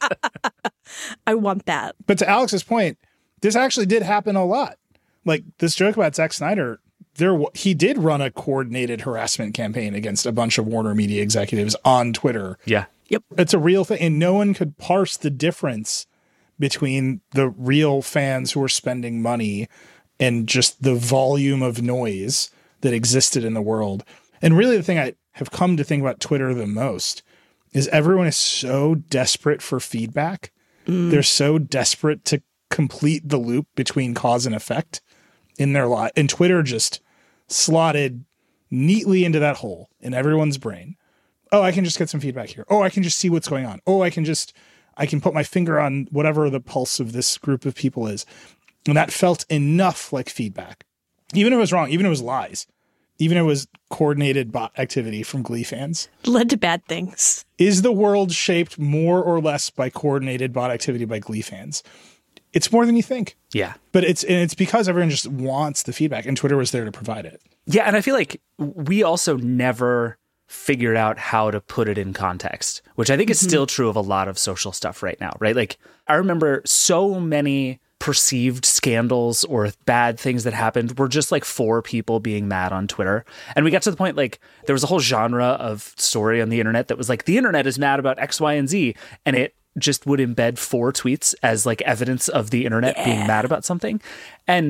I want that. But to Alex's point, this actually did happen a lot. Like this joke about Zack Snyder, there he did run a coordinated harassment campaign against a bunch of Warner Media executives on Twitter. Yeah. Yep. It's a real thing. And no one could parse the difference between the real fans who were spending money and just the volume of noise that existed in the world. And really the thing I have come to think about Twitter the most is everyone is so desperate for feedback. Mm. They're so desperate to complete the loop between cause and effect in their life. And Twitter just slotted neatly into that hole in everyone's brain. Oh, I can just get some feedback here. Oh, I can just see what's going on. Oh, I can just, I can put my finger on whatever the pulse of this group of people is. And that felt enough like feedback. Even if it was wrong, even if it was lies, even if it was coordinated bot activity from Glee fans. Led to bad things. Is the world shaped more or less by coordinated bot activity by Glee fans? It's more than you think. Yeah. But it's and it's because everyone just wants the feedback and Twitter was there to provide it. Yeah. And I feel like we also never figured out how to put it in context, which I think is mm-hmm. still true of a lot of social stuff right now, right? Like I remember so many perceived scandals or bad things that happened were just like four people being mad on Twitter. And we got to the point, like there was a whole genre of story on the internet that was like, the internet is mad about X, Y, and Z. And it just would embed four tweets as like evidence of the internet yeah. being mad about something. And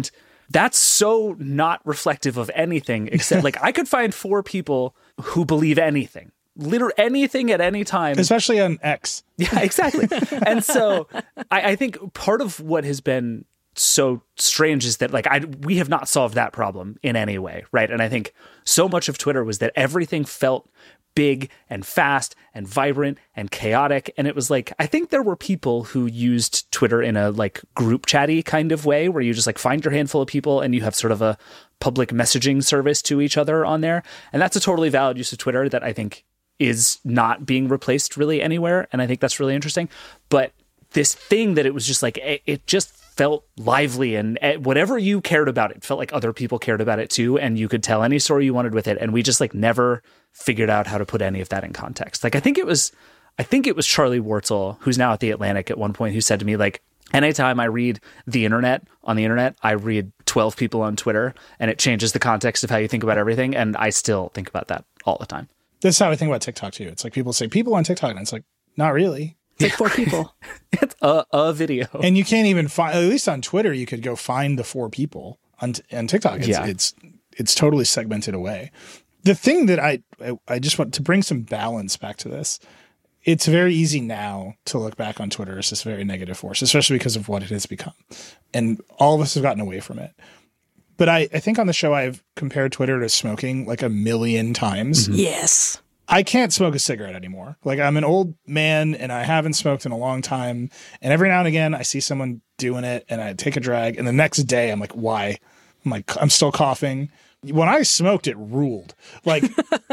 That's so not reflective of anything except like I could find four people who believe anything. Literally anything at any time. Especially on X. Yeah, exactly. And so I, I think part of what has been so strange is that like I we have not solved that problem in any way, right? And I think so much of Twitter was that everything felt big and fast and vibrant and chaotic. And it was like, I think there were people who used Twitter in a like group chatty kind of way where you just like find your handful of people and you have sort of a public messaging service to each other on there. And that's a totally valid use of Twitter that I think is not being replaced really anywhere. And I think that's really interesting. But this thing that it was just like, it, it just felt lively, and whatever you cared about, it felt like other people cared about it too. And you could tell any story you wanted with it. And we just like never figured out how to put any of that in context. Like, I think it was, I think it was Charlie Wartzel, who's now at The Atlantic at one point, who said to me, like, anytime I read the internet on the internet, I read twelve people on Twitter, and it changes the context of how you think about everything. And I still think about that all the time. That's how I think about TikTok too. It's like people say people on TikTok, and it's like, not really. It's like four people. It's a, a video. And you can't even find, at least on Twitter, you could go find the four people. On, on TikTok, it's, yeah. it's it's totally segmented away. The thing that I, I I just want to bring some balance back to this, it's very easy now to look back on Twitter as this very negative force, especially because of what it has become. And all of us have gotten away from it. But I, I think on the show, I've compared Twitter to smoking like a million times. Mm-hmm. Yes. I can't smoke a cigarette anymore. Like, I'm an old man and I haven't smoked in a long time. And every now and again, I see someone doing it and I take a drag. And the next day, I'm like, why? I'm like, I'm still coughing. When I smoked, it ruled. Like,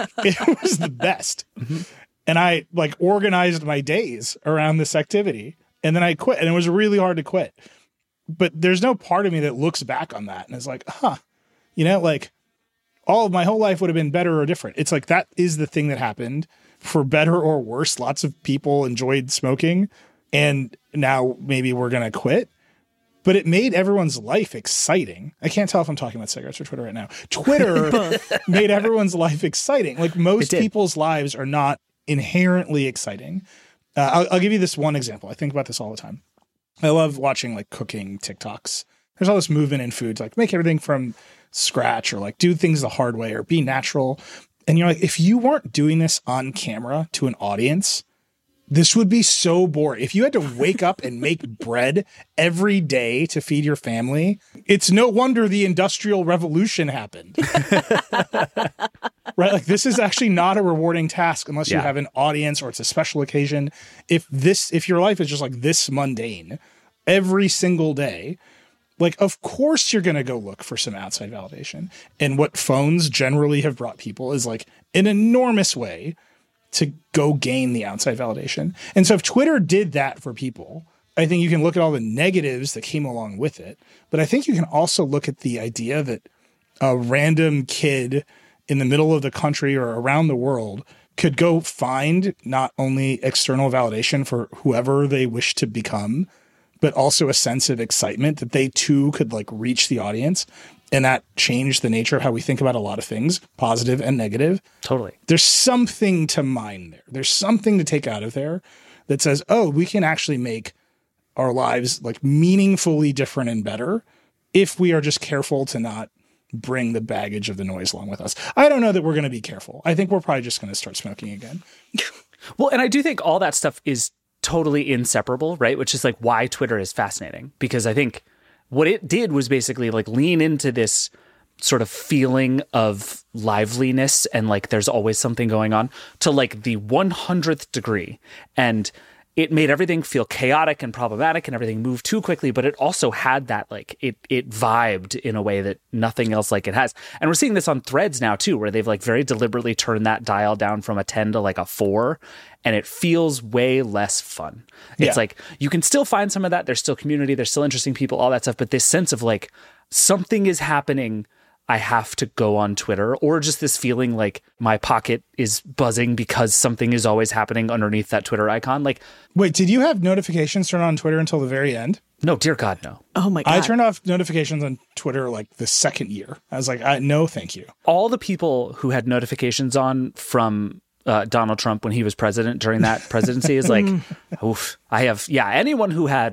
it was the best. Mm-hmm. And I like organized my days around this activity. And then I quit. And it was really hard to quit. But there's no part of me that looks back on that and is like, huh, you know, like, all of my whole life would have been better or different. It's like, that is the thing that happened for better or worse. Lots of people enjoyed smoking, and now maybe we're going to quit, but it made everyone's life exciting. I can't tell if I'm talking about cigarettes or Twitter right now. Twitter made everyone's life exciting. Like, most people's lives are not inherently exciting. Uh, I'll, I'll give you this one example. I think about this all the time. I love watching like cooking TikToks. There's all this movement in food to like make everything from scratch or like do things the hard way or be natural. And you're like, if you weren't doing this on camera to an audience, this would be so boring. If you had to wake up and make bread every day to feed your family, it's no wonder the Industrial Revolution happened. Right? Like, this is actually not a rewarding task unless yeah. you have an audience or it's a special occasion. If this, if your life is just like this mundane every single day, like, of course you're going to go look for some outside validation. And what phones generally have brought people is like an enormous way to go gain the outside validation. And so if Twitter did that for people, I think you can look at all the negatives that came along with it. But I think you can also look at the idea that a random kid in the middle of the country or around the world could go find not only external validation for whoever they wish to become, but also a sense of excitement that they too could like reach the audience. And that changed the nature of how we think about a lot of things, positive and negative. Totally. There's something to mine there. There's something to take out of there that says, oh, we can actually make our lives like meaningfully different and better if we are just careful to not bring the baggage of the noise along with us. I don't know that we're going to be careful. I think we're probably just going to start smoking again. Well, and I do think all that stuff is totally inseparable, right? Which is like why Twitter is fascinating, because I think what it did was basically like lean into this sort of feeling of liveliness and like there's always something going on to like the one hundredth degree. And it made everything feel chaotic and problematic and everything moved too quickly, but it also had that like it it vibed in a way that nothing else like it has. And we're seeing this on Threads now too, where they've like very deliberately turned that dial down from a ten to like a four, and it feels way less fun. It's yeah. like you can still find some of that. There's still community, there's still interesting people, all that stuff, but this sense of like something is happening, I have to go on Twitter, or just this feeling like my pocket is buzzing because something is always happening underneath that Twitter icon. Like, wait, did you have notifications turned on Twitter until the very end? No, dear God, no. Oh my God. I turned off notifications on Twitter like the second year. I was like, I, no, thank you. All the people who had notifications on from uh, Donald Trump when he was president during that presidency is like, oof. I have, yeah, anyone who had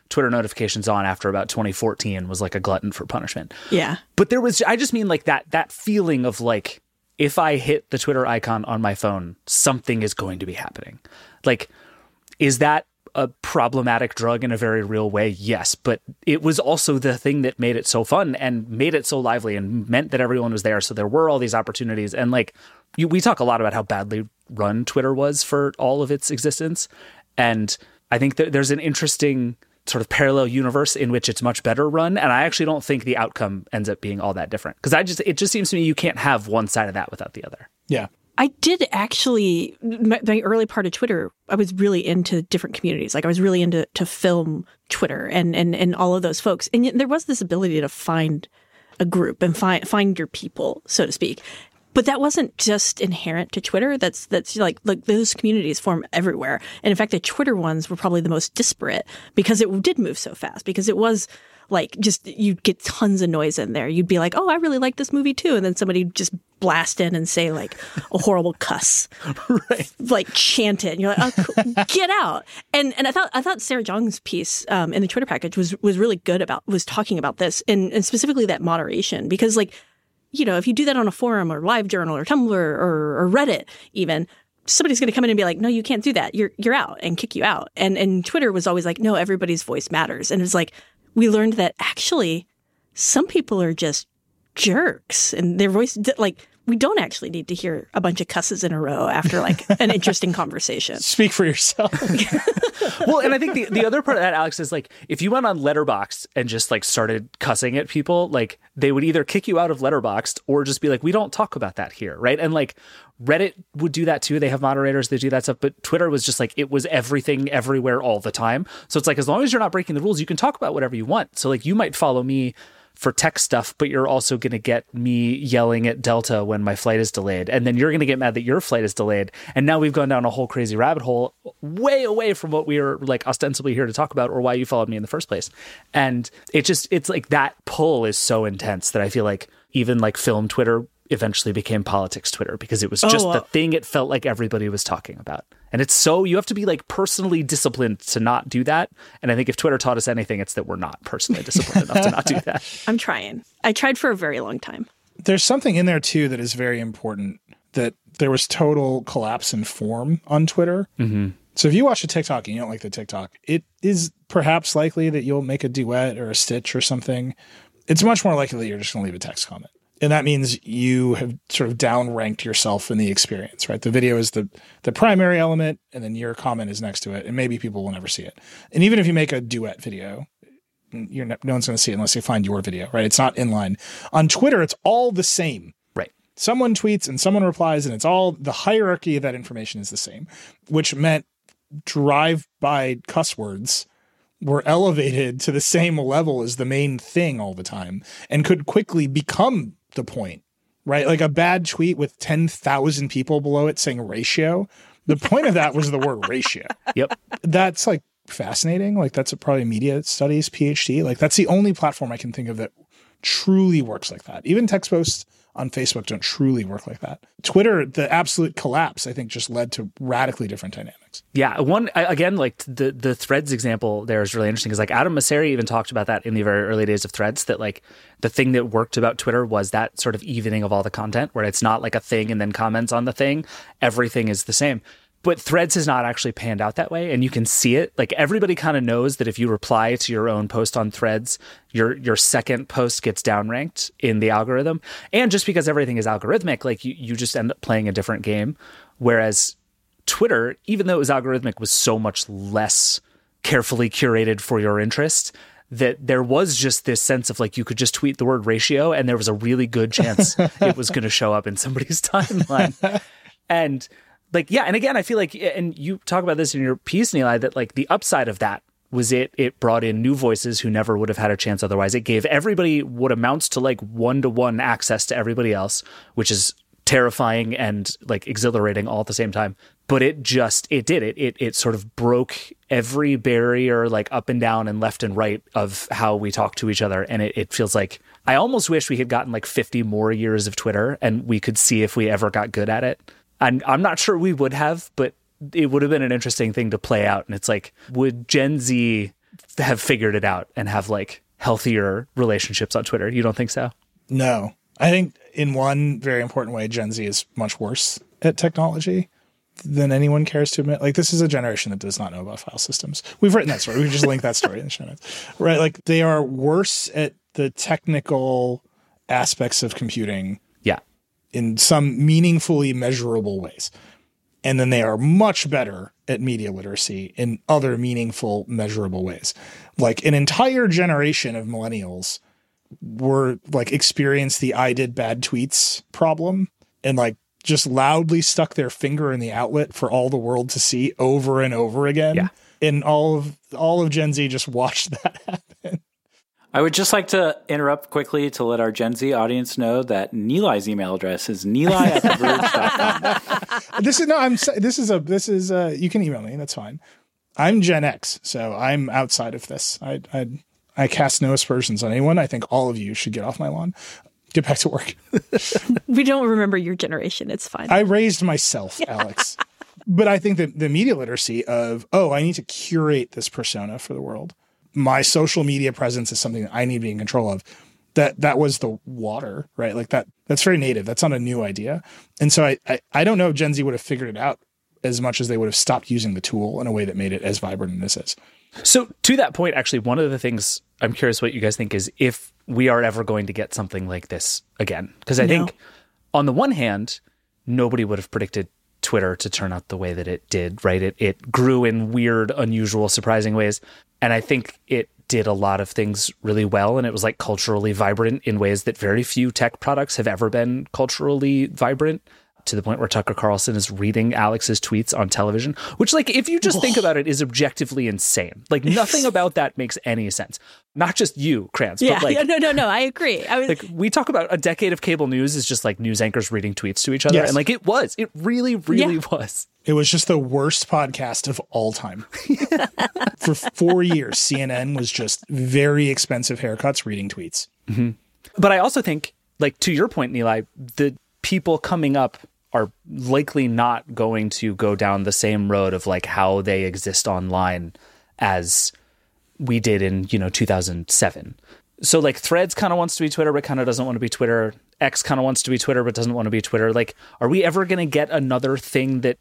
Twitter notifications on after about twenty fourteen was like a glutton for punishment. Yeah. But there was, I just mean like that, that feeling of like, if I hit the Twitter icon on my phone, something is going to be happening. Like, is that a problematic drug in a very real way? Yes. But it was also the thing that made it so fun and made it so lively and meant that everyone was there. So there were all these opportunities. And like, you, we talk a lot about how badly run Twitter was for all of its existence. And I think that there's an interesting sort of parallel universe in which it's much better run. And I actually don't think the outcome ends up being all that different. Because I just, it just seems to me you can't have one side of that without the other. Yeah. I did actually, my, my early part of Twitter, I was really into different communities. Like I was really into to film Twitter and, and, and all of those folks. And yet there was this ability to find a group and find find your people, so to speak. But that wasn't just inherent to Twitter. That's that's like like those communities form everywhere. And in fact, the Twitter ones were probably the most disparate because it did move so fast. Because it was like just you'd get tons of noise in there. You'd be like, oh, I really like this movie too, and then somebody just blast in and say like a horrible cuss, right? Like chant it, and you're like, oh, cool. Get out. And and I thought I thought Sarah Jong's piece um, in the Twitter package was was really good about was talking about this and and specifically that moderation because like. You know, if you do that on a forum or LiveJournal or Tumblr or, or Reddit even, somebody's going to come in and be like, no, you can't do that. You're you're out and kick you out. And and Twitter was always like, no, everybody's voice matters. And it's like, we learned that actually some people are just jerks and their voice, like, we don't actually need to hear a bunch of cusses in a row after like an interesting conversation. Speak for yourself. Well, and I think the, the other part of that, Alex, is like if you went on Letterboxd and just like started cussing at people, like they would either kick you out of Letterboxd or just be like, we don't talk about that here, right? And like Reddit would do that too. They have moderators that do that stuff. But Twitter was just like, it was everything everywhere all the time. So it's like, as long as you're not breaking the rules, you can talk about whatever you want. So like you might follow me for tech stuff, but you're also going to get me yelling at Delta when my flight is delayed. And then you're going to get mad that your flight is delayed. And now we've gone down a whole crazy rabbit hole way away from what we were like ostensibly here to talk about or why you followed me in the first place. And it just, it's like that pull is so intense that I feel like even like film Twitter eventually became politics Twitter because it was just oh, wow. the thing it felt like everybody was talking about. And it's so, you have to be like personally disciplined to not do that. And I think if Twitter taught us anything, it's that we're not personally disciplined enough to not do that. I'm trying. I tried for a very long time. There's something in there too that is very important, that there was total collapse in form on Twitter. Mm-hmm. So if you watch a TikTok and you don't like the TikTok, it is perhaps likely that you'll make a duet or a stitch or something. It's much more likely that you're just going to leave a text comment. And that means you have sort of downranked yourself in the experience, right? The video is the, the primary element, and then your comment is next to it, and maybe people will never see it. And even if you make a duet video, you're no, no one's going to see it unless they find your video, right? It's not inline. On Twitter, it's all the same. Right. Someone tweets and someone replies, and it's all the hierarchy of that information is the same, which meant drive-by cuss words were elevated to the same level as the main thing all the time and could quickly become the point, right? Like a bad tweet with ten thousand people below it saying ratio. The point of that was the word ratio. Yep. That's like fascinating. Like that's a probably media studies PhD. Like that's the only platform I can think of that truly works like that. Even text posts on Facebook don't truly work like that. Twitter, the absolute collapse, I think, just led to radically different dynamics. Yeah. One, again, like the, the Threads example there is really interesting because like Adam Mosseri even talked about that in the very early days of Threads, that like the thing that worked about Twitter was that sort of evening of all the content where it's not like a thing and then comments on the thing. Everything is the same. But Threads has not actually panned out that way, and you can see it. Like everybody kind of knows that if you reply to your own post on Threads, your your second post gets downranked in the algorithm. And just because everything is algorithmic, like you, you just end up playing a different game. Whereas Twitter, even though it was algorithmic, was so much less carefully curated for your interest that there was just this sense of like you could just tweet the word ratio, and there was a really good chance it was going to show up in somebody's timeline. And like, yeah. And again, I feel like, and you talk about this in your piece, Nilay, that like the upside of that was it, it brought in new voices who never would have had a chance otherwise. It gave everybody what amounts to like one-to-one access to everybody else, which is terrifying and like exhilarating all at the same time. But it just, it did it. It, it sort of broke every barrier, like up and down and left and right of how we talk to each other. And it, it feels like, I almost wish we had gotten like fifty more years of Twitter and we could see if we ever got good at it. And I'm not sure we would have, but it would have been an interesting thing to play out. And it's like, would Gen Z have figured it out and have like healthier relationships on Twitter. You don't think so? No. I think in one very important way, Gen Z is much worse at technology than anyone cares to admit. Like, this is a generation that does not know about file systems. We've written that story. We can just link that story in the show notes. Right? Like, they are worse at the technical aspects of computing. Yeah. In some meaningfully measurable ways. And then they are much better at media literacy in other meaningful, measurable ways. Like, an entire generation of millennials were like experienced the I did bad tweets problem and like just loudly stuck their finger in the outlet for all the world to see over and over again. Yeah. And all of all of Gen Z just watched that happen. I would just like to interrupt quickly to let our Gen Z audience know that Nilai's email address is nilai at the verge dot com. This is no, I'm this is a this is uh you can email me, that's fine. I'm Gen X, so I'm outside of this. I I I cast no aspersions on anyone. I think all of you should get off my lawn. Get back to work. We don't remember your generation. It's fine. I raised myself, Alex. But I think that the media literacy of, oh, I need to curate this persona for the world. My social media presence is something that I need to be in control of. That that was the water, right? Like that. That's very native. That's not a new idea. And so I, I, I don't know if Gen Z would have figured it out as much as they would have stopped using the tool in a way that made it as vibrant as this is. So to that point, actually, one of the things I'm curious what you guys think is if we are ever going to get something like this again. Because I No. think on the one hand, nobody would have predicted Twitter to turn out the way that it did, right? It it grew in weird, unusual, surprising ways. And I think it did a lot of things really well. And it was like culturally vibrant in ways that very few tech products have ever been culturally vibrant, to the point where Tucker Carlson is reading Alex's tweets on television, which, like, if you just think about it, is objectively insane. Like, nothing about that makes any sense. Not just you, Krantz, yeah, but like, yeah, no, no, no, I agree. I was like, we talk about a decade of cable news is just like news anchors reading tweets to each other. Yes. And like, it was, it really, really Yeah. was. It was just the worst podcast of all time. For four years, C N N was just very expensive haircuts reading tweets. Mm-hmm. But I also think, like, to your point, Nilai, the people coming up are likely not going to go down the same road of like how they exist online as we did in, you know, two thousand seven. So like Threads kind of wants to be Twitter, but kind of doesn't want to be Twitter. X kind of wants to be Twitter, but doesn't want to be Twitter. Like, are we ever going to get another thing that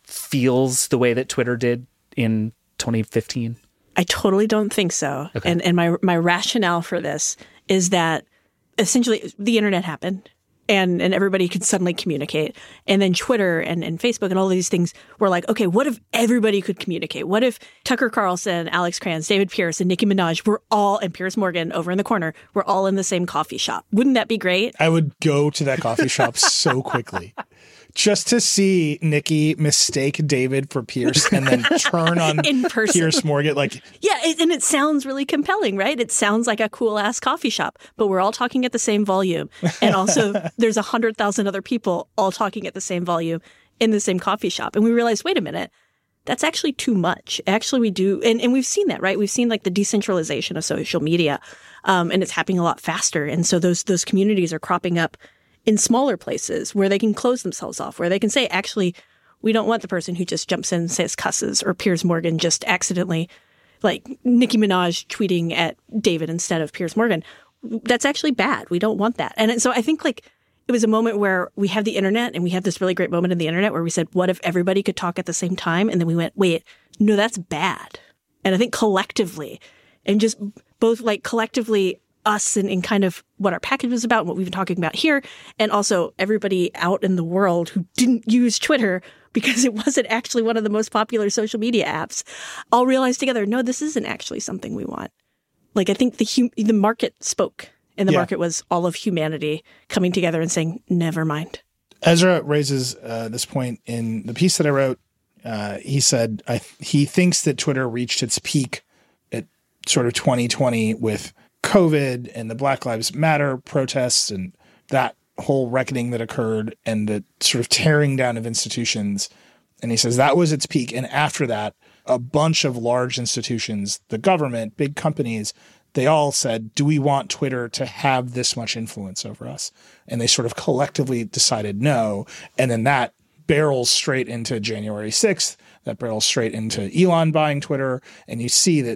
feels the way that Twitter did in twenty fifteen? I totally don't think so. Okay. And and my my rationale for this is that essentially the internet happened. And and everybody could suddenly communicate. And then Twitter and, and Facebook and all these things were like, okay, what if everybody could communicate? What if Tucker Carlson, Alex Krantz, David Pierce, and Nicki Minaj were all, and Piers Morgan over in the corner, were all in the same coffee shop? Wouldn't that be great? I would go to that coffee shop so quickly. Just to see Nikki mistake David for Pierce and then turn on In person. Piers Morgan. Like, Yeah, it, and it sounds really compelling, right? It sounds like a cool-ass coffee shop, but we're all talking at the same volume. And also, there's one hundred thousand other people all talking at the same volume in the same coffee shop. And we realized, wait a minute, that's actually too much. Actually, we do, and, and we've seen that, right? We've seen like the decentralization of social media, um, and it's happening a lot faster. And so those those communities are cropping up in smaller places where they can close themselves off, where they can say, actually, we don't want the person who just jumps in and says cusses, or Piers Morgan just accidentally, like Nicki Minaj tweeting at David instead of Piers Morgan. That's actually bad. We don't want that. And so I think like it was a moment where we have the internet and we have this really great moment in the internet where we said, what if everybody could talk at the same time? And then we went, wait, no, that's bad. And I think collectively, and just both like collectively us and, and kind of what our package was about and what we've been talking about here, and also everybody out in the world who didn't use Twitter because it wasn't actually one of the most popular social media apps, all realized together, no, this isn't actually something we want. Like, I think the hum- the market spoke, and the Yeah. market was all of humanity coming together and saying, never mind. Ezra raises uh, this point in the piece that I wrote. Uh, he said I, he thinks that Twitter reached its peak at sort of twenty twenty with COVID and the Black Lives Matter protests and that whole reckoning that occurred and the sort of tearing down of institutions. And he says that was its peak. And after that, a bunch of large institutions, the government, big companies, they all said, do we want Twitter to have this much influence over us? And they sort of collectively decided no. And then that barrels straight into January sixth, that barrels straight into Elon buying Twitter. And you see that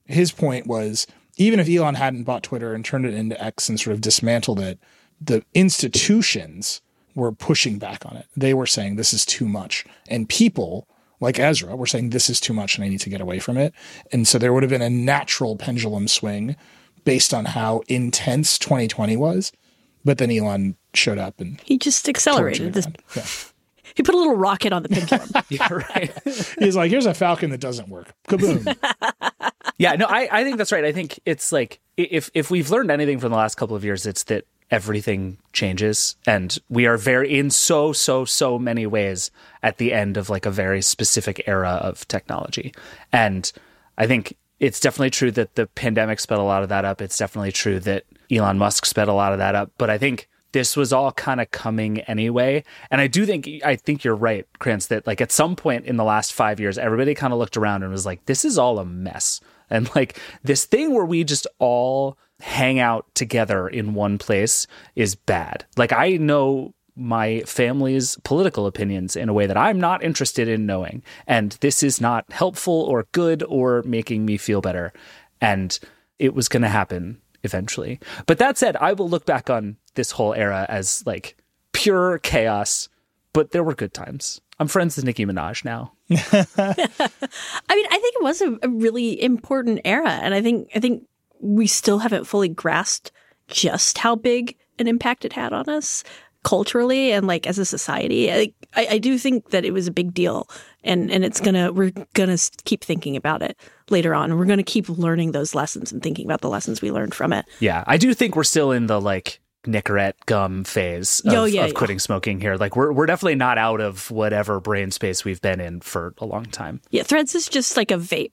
his point was, even if Elon hadn't bought Twitter and turned it into X and sort of dismantled it, the institutions were pushing back on it. They were saying this is too much. And people like Ezra were saying this is too much and I need to get away from it. And so there would have been a natural pendulum swing based on how intense twenty twenty was. But then Elon showed up and he just accelerated this. Yeah. He put a little rocket on the pendulum. Yeah, right. He's like, here's a Falcon that doesn't work. Kaboom. Yeah, no, I, I think that's right. I think it's like, if if we've learned anything from the last couple of years, it's that everything changes. And we are very, in so, so, so many ways, at the end of like a very specific era of technology. And I think it's definitely true that the pandemic sped a lot of that up. It's definitely true that Elon Musk sped a lot of that up. But I think this was all kind of coming anyway. And I do think, I think you're right, Krantz, that like at some point in the last five years, everybody kind of looked around and was like, this is all a mess. And like this thing where we just all hang out together in one place is bad. Like I know my family's political opinions in a way that I'm not interested in knowing. And this is not helpful or good or making me feel better. And it was going to happen eventually. But that said, I will look back on this whole era as like pure chaos, but there were good times. I'm friends with Nicki Minaj now. I mean, I think it was a, a really important era. And I think, I think we still haven't fully grasped just how big an impact it had on us culturally and like as a society. I, I, I do think that it was a big deal, and, and it's gonna, we're gonna keep thinking about it later on. We're gonna keep learning those lessons and thinking about the lessons we learned from it. Yeah. I do think we're still in the like Nicorette gum phase of, oh, yeah, of yeah. quitting smoking here. Like we're we're definitely not out of whatever brain space we've been in for a long time. Yeah, Threads is just like a vape.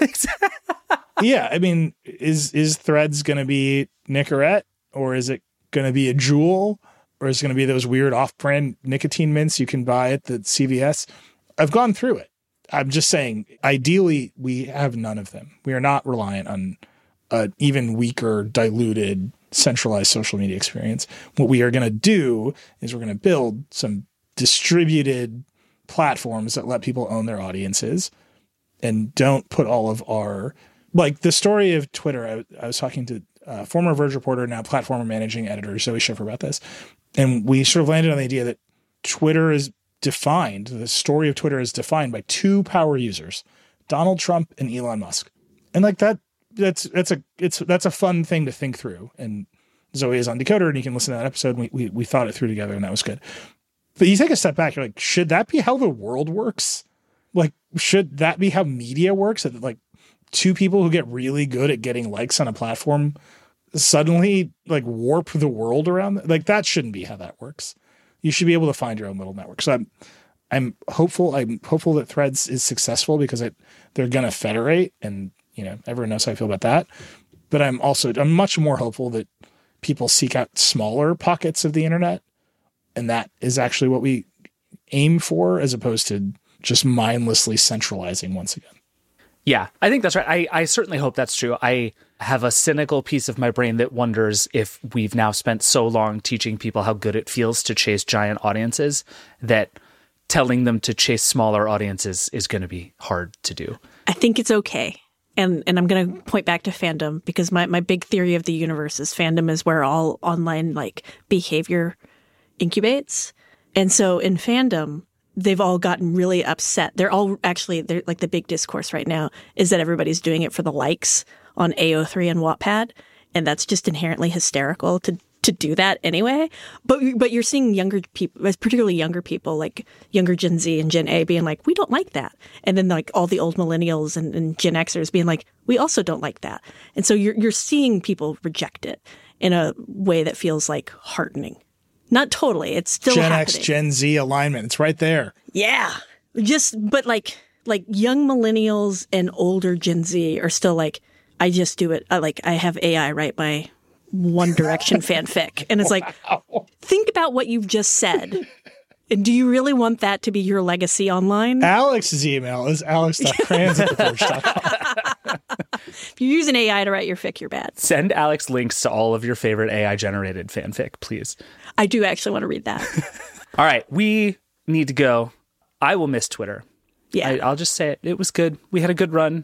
Yeah, I mean, is is Threads going to be Nicorette, or is it going to be a Juul, or is it going to be those weird off-brand nicotine mints you can buy at the C V S? I've gone through it. I'm just saying, ideally, we have none of them. We are not reliant on an even weaker, diluted, centralized social media experience. What we are going to do is we're going to build some distributed platforms that let people own their audiences and don't put all of our, like the story of Twitter. I, I was talking to a former Verge reporter, now platform managing editor, Zoe Schiffer, about this. And we sort of landed on the idea that Twitter is defined, the story of Twitter is defined by two power users, Donald Trump and Elon Musk. And like that, that's, that's a, it's, that's a fun thing to think through. And Zoe is on Decoder and you can listen to that episode. And we, we, we thought it through together and that was good. But you take a step back, you're like, should that be how the world works? Like, should that be how media works? That like two people who get really good at getting likes on a platform suddenly like warp the world around? Like that shouldn't be how that works. You should be able to find your own little network. So I'm, I'm hopeful. I'm hopeful that Threads is successful because it, they're going to federate, and you know everyone knows how I feel about that. But I'm also I'm much more hopeful that people seek out smaller pockets of the internet, and that is actually what we aim for, as opposed to just mindlessly centralizing once again. Yeah, I think that's right. I, I certainly hope that's true. I have a cynical piece of my brain that wonders if we've now spent so long teaching people how good it feels to chase giant audiences that telling them to chase smaller audiences is going to be hard to do. I think it's okay. And and I'm going to point back to fandom, because my, my big theory of the universe is fandom is where all online like behavior incubates. And so in fandom, they've all gotten really upset. They're all actually, they're like the big discourse right now is that everybody's doing it for the likes on A O three and Wattpad. And that's just inherently hysterical to to do that anyway. But but you're seeing younger people, particularly younger people, like younger Gen Z and Gen A being like, we don't like that. And then like all the old millennials and, and Gen Xers being like, we also don't like that. And so you're you're seeing people reject it in a way that feels like heartening. Not totally. It's still Gen happening. X, Gen Z alignment. It's right there. Yeah. Just, but like, like young millennials and older Gen Z are still like, I just do it. I like, I have A I write my One Direction fanfic. And it's like, wow. Think about what you've just said. And do you really want that to be your legacy online? Alex's email is alex dot kranz at the verge dot com. If you use an A I to write your fic, you're bad. Send Alex links to all of your favorite A I-generated fanfic, please. I do actually want to read that. All right, we need to go. I will miss Twitter. Yeah. I, I'll just say it. It was good. We had a good run.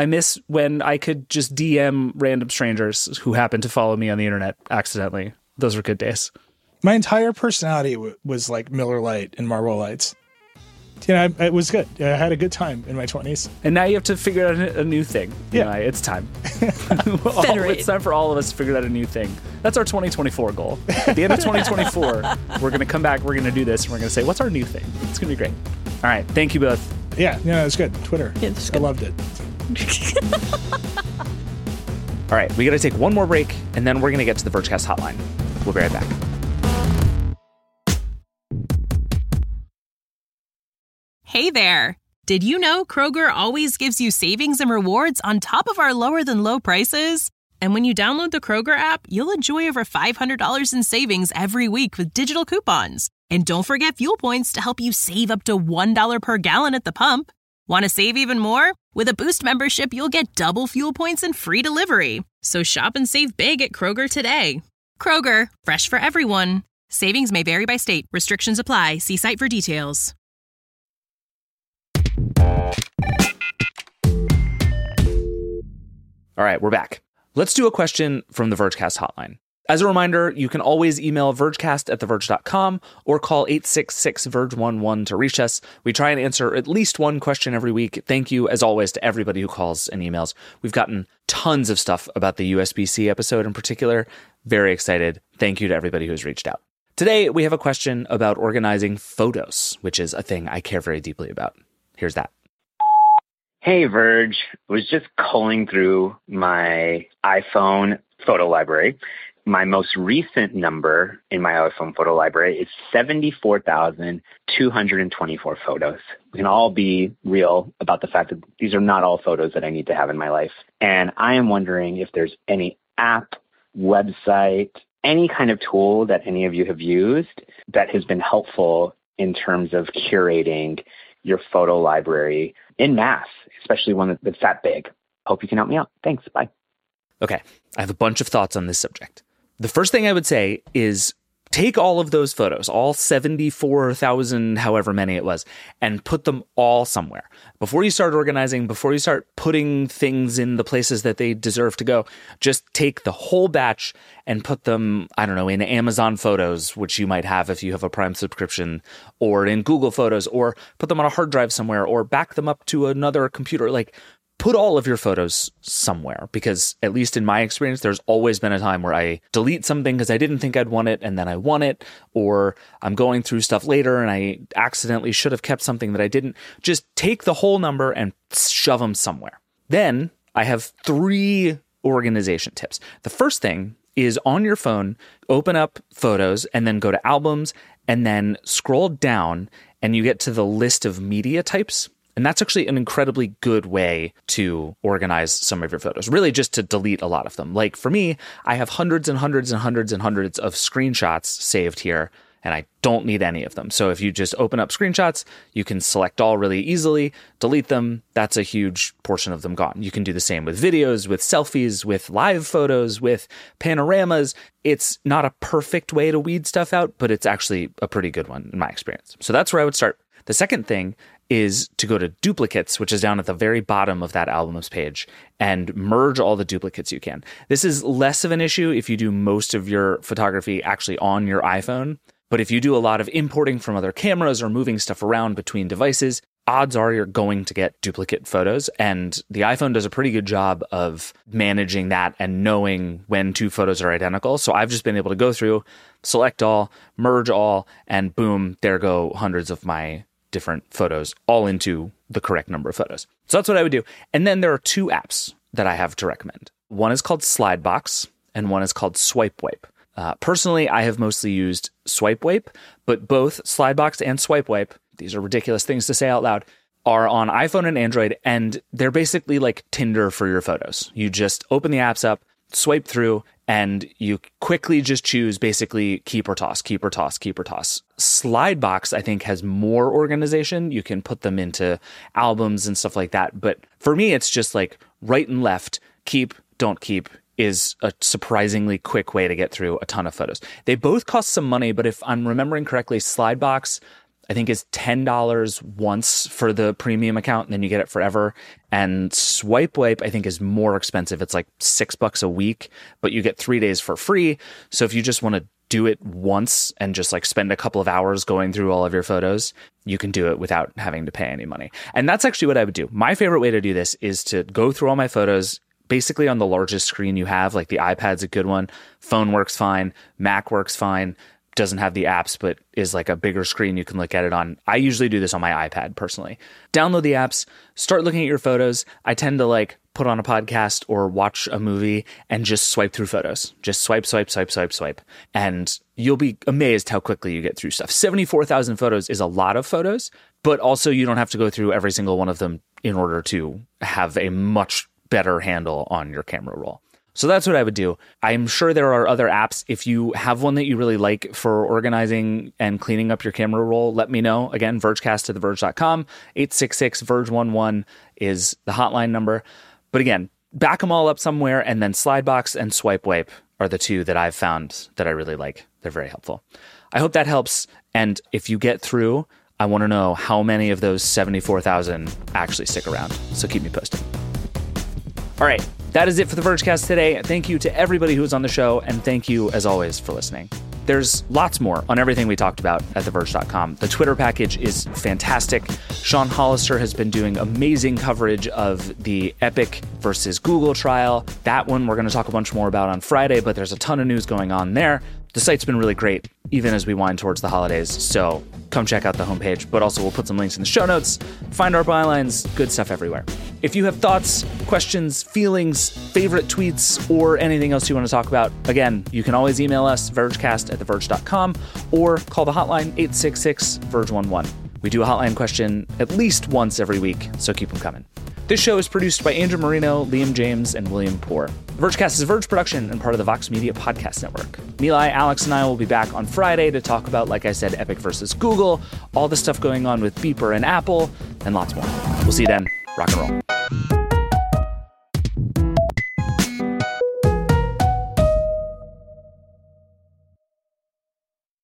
I miss when I could just D M random strangers who happened to follow me on the internet accidentally. Those were good days. My entire personality w- was like Miller Lite and Marlboro Lights. You know, I, it was good. I had a good time in my twenties. And now you have to figure out a, a new thing. Yeah. Eli. It's time. all, it's time for all of us to figure out a new thing. That's our twenty twenty-four goal. At the end of twenty twenty-four, we're going to come back, we're going to do this, and we're going to say, what's our new thing? It's going to be great. All right. Thank you both. Yeah, yeah, it was good. Twitter. Yeah, it was I good. loved it. All right. We got to take one more break, and then we're going to get to the Vergecast hotline. We'll be right back. Hey there! Did you know Kroger always gives you savings and rewards on top of our lower than low prices? And when you download the Kroger app, you'll enjoy over five hundred dollars in savings every week with digital coupons. And don't forget fuel points to help you save up to one dollar per gallon at the pump. Want to save even more? With a Boost membership, you'll get double fuel points and free delivery. So shop and save big at Kroger today. Kroger, fresh for everyone. Savings may vary by state. Restrictions apply. See site for details. All right, we're back. Let's do a question from the Vergecast hotline. As a reminder, you can always email vergecast at the verge dot com or call eight six six, verge eleven to reach us. We try and answer at least one question every week. Thank you, as always, to everybody who calls and emails. We've gotten tons of stuff about the U S B C episode in particular. Very excited. Thank you to everybody who's reached out. Today, we have a question about organizing photos, which is a thing I care very deeply about. Here's that. Hey, Verge. I was just culling through my iPhone photo library. My most recent number in my iPhone photo library is seventy-four thousand two hundred twenty-four photos. We can all be real about the fact that these are not all photos that I need to have in my life. And I am wondering if there's any app, website, any kind of tool that any of you have used that has been helpful in terms of curating your photo library in mass, especially one that's that big. Hope you can help me out. Thanks. Bye. Okay, I have a bunch of thoughts on this subject. The first thing I would say is take all of those photos, all seventy-four thousand, however many it was, and put them all somewhere. Before you start organizing, before you start putting things in the places that they deserve to go, just take the whole batch and put them, I don't know, in Amazon Photos, which you might have if you have a Prime subscription, or in Google Photos, or put them on a hard drive somewhere, or back them up to another computer. Like, put all of your photos somewhere, because at least in my experience, there's always been a time where I delete something because I didn't think I'd want it and then I want it, or I'm going through stuff later and I accidentally should have kept something that I didn't. Just take the whole number and shove them somewhere. Then I have three organization tips. The first thing is on your phone, open up Photos and then go to Albums and then scroll down and you get to the list of media types. And that's actually an incredibly good way to organize some of your photos, really just to delete a lot of them. Like for me, I have hundreds and hundreds and hundreds and hundreds of screenshots saved here, and I don't need any of them. So if you just open up screenshots, you can select all really easily, delete them. That's a huge portion of them gone. You can do the same with videos, with selfies, with live photos, with panoramas. It's not a perfect way to weed stuff out, but it's actually a pretty good one in my experience. So that's where I would start. The second thing is to go to duplicates, which is down at the very bottom of that albums page, and merge all the duplicates you can. This is less of an issue if you do most of your photography actually on your iPhone. But if you do a lot of importing from other cameras or moving stuff around between devices, odds are you're going to get duplicate photos. And the iPhone does a pretty good job of managing that and knowing when two photos are identical. So I've just been able to go through, select all, merge all, and boom, there go hundreds of my different photos all into the correct number of photos. So that's what I would do. And then there are two apps that I have to recommend. One is called Slidebox and one is called SwipeWipe. Uh, personally, I have mostly used SwipeWipe, but both Slidebox and SwipeWipe, these are ridiculous things to say out loud, are on iPhone and Android, and they're basically like Tinder for your photos. You just open the apps up, swipe through, and you quickly just choose basically keep or toss, keep or toss, keep or toss. Slidebox, I think, has more organization. You can put them into albums and stuff like that. But for me, it's just like right and left, keep, don't keep, is a surprisingly quick way to get through a ton of photos. They both cost some money, but if I'm remembering correctly, Slidebox I think is ten dollars once for the premium account, and then you get it forever. And Swipe Wipe, I think, is more expensive. It's like six bucks a week, but you get three days for free. So if you just want to do it once and just like spend a couple of hours going through all of your photos, you can do it without having to pay any money. And that's actually what I would do. My favorite way to do this is to go through all my photos basically on the largest screen you have. Like the iPad's a good one. Phone works fine. Mac works fine. Doesn't have the apps, but is like a bigger screen you can look at it on. I usually do this on my iPad personally. Download the apps, start looking at your photos. I tend to like put on a podcast or watch a movie and just swipe through photos. Just swipe, swipe, swipe, swipe, swipe. And you'll be amazed how quickly you get through stuff. seventy-four thousand photos is a lot of photos, but also you don't have to go through every single one of them in order to have a much better handle on your camera roll. So that's what I would do. I'm sure there are other apps. If you have one that you really like for organizing and cleaning up your camera roll, let me know. Again, vergecast at the verge dot com. eight six six verge eleven is the hotline number. But again, back them all up somewhere, and then Slidebox and Swipe Wipe are the two that I've found that I really like. They're very helpful. I hope that helps. And if you get through, I want to know how many of those seventy-four thousand actually stick around. So keep me posted. All right. That is it for the Vergecast today. Thank you to everybody who was on the show, and thank you, as always, for listening. There's lots more on everything we talked about at the verge dot com. The Twitter package is fantastic. Sean Hollister has been doing amazing coverage of the Epic versus Google trial. That one we're going to talk a bunch more about on Friday, but there's a ton of news going on there. The site's been really great, even as we wind towards the holidays. So come check out the homepage, but also we'll put some links in the show notes. Find our bylines, good stuff everywhere. If you have thoughts, questions, feelings, favorite tweets, or anything else you want to talk about, again, you can always email us, vergecast at the verge dot com, or call the hotline, eight six six verge eleven. We do a hotline question at least once every week, so keep them coming. This show is produced by Andrew Marino, Liam James, and William Poor. The Vergecast is a Verge production and part of the Vox Media Podcast Network. Nilay, Alex, and I will be back on Friday to talk about, like I said, Epic versus Google, all the stuff going on with Beeper and Apple, and lots more. We'll see you then. Rock and roll.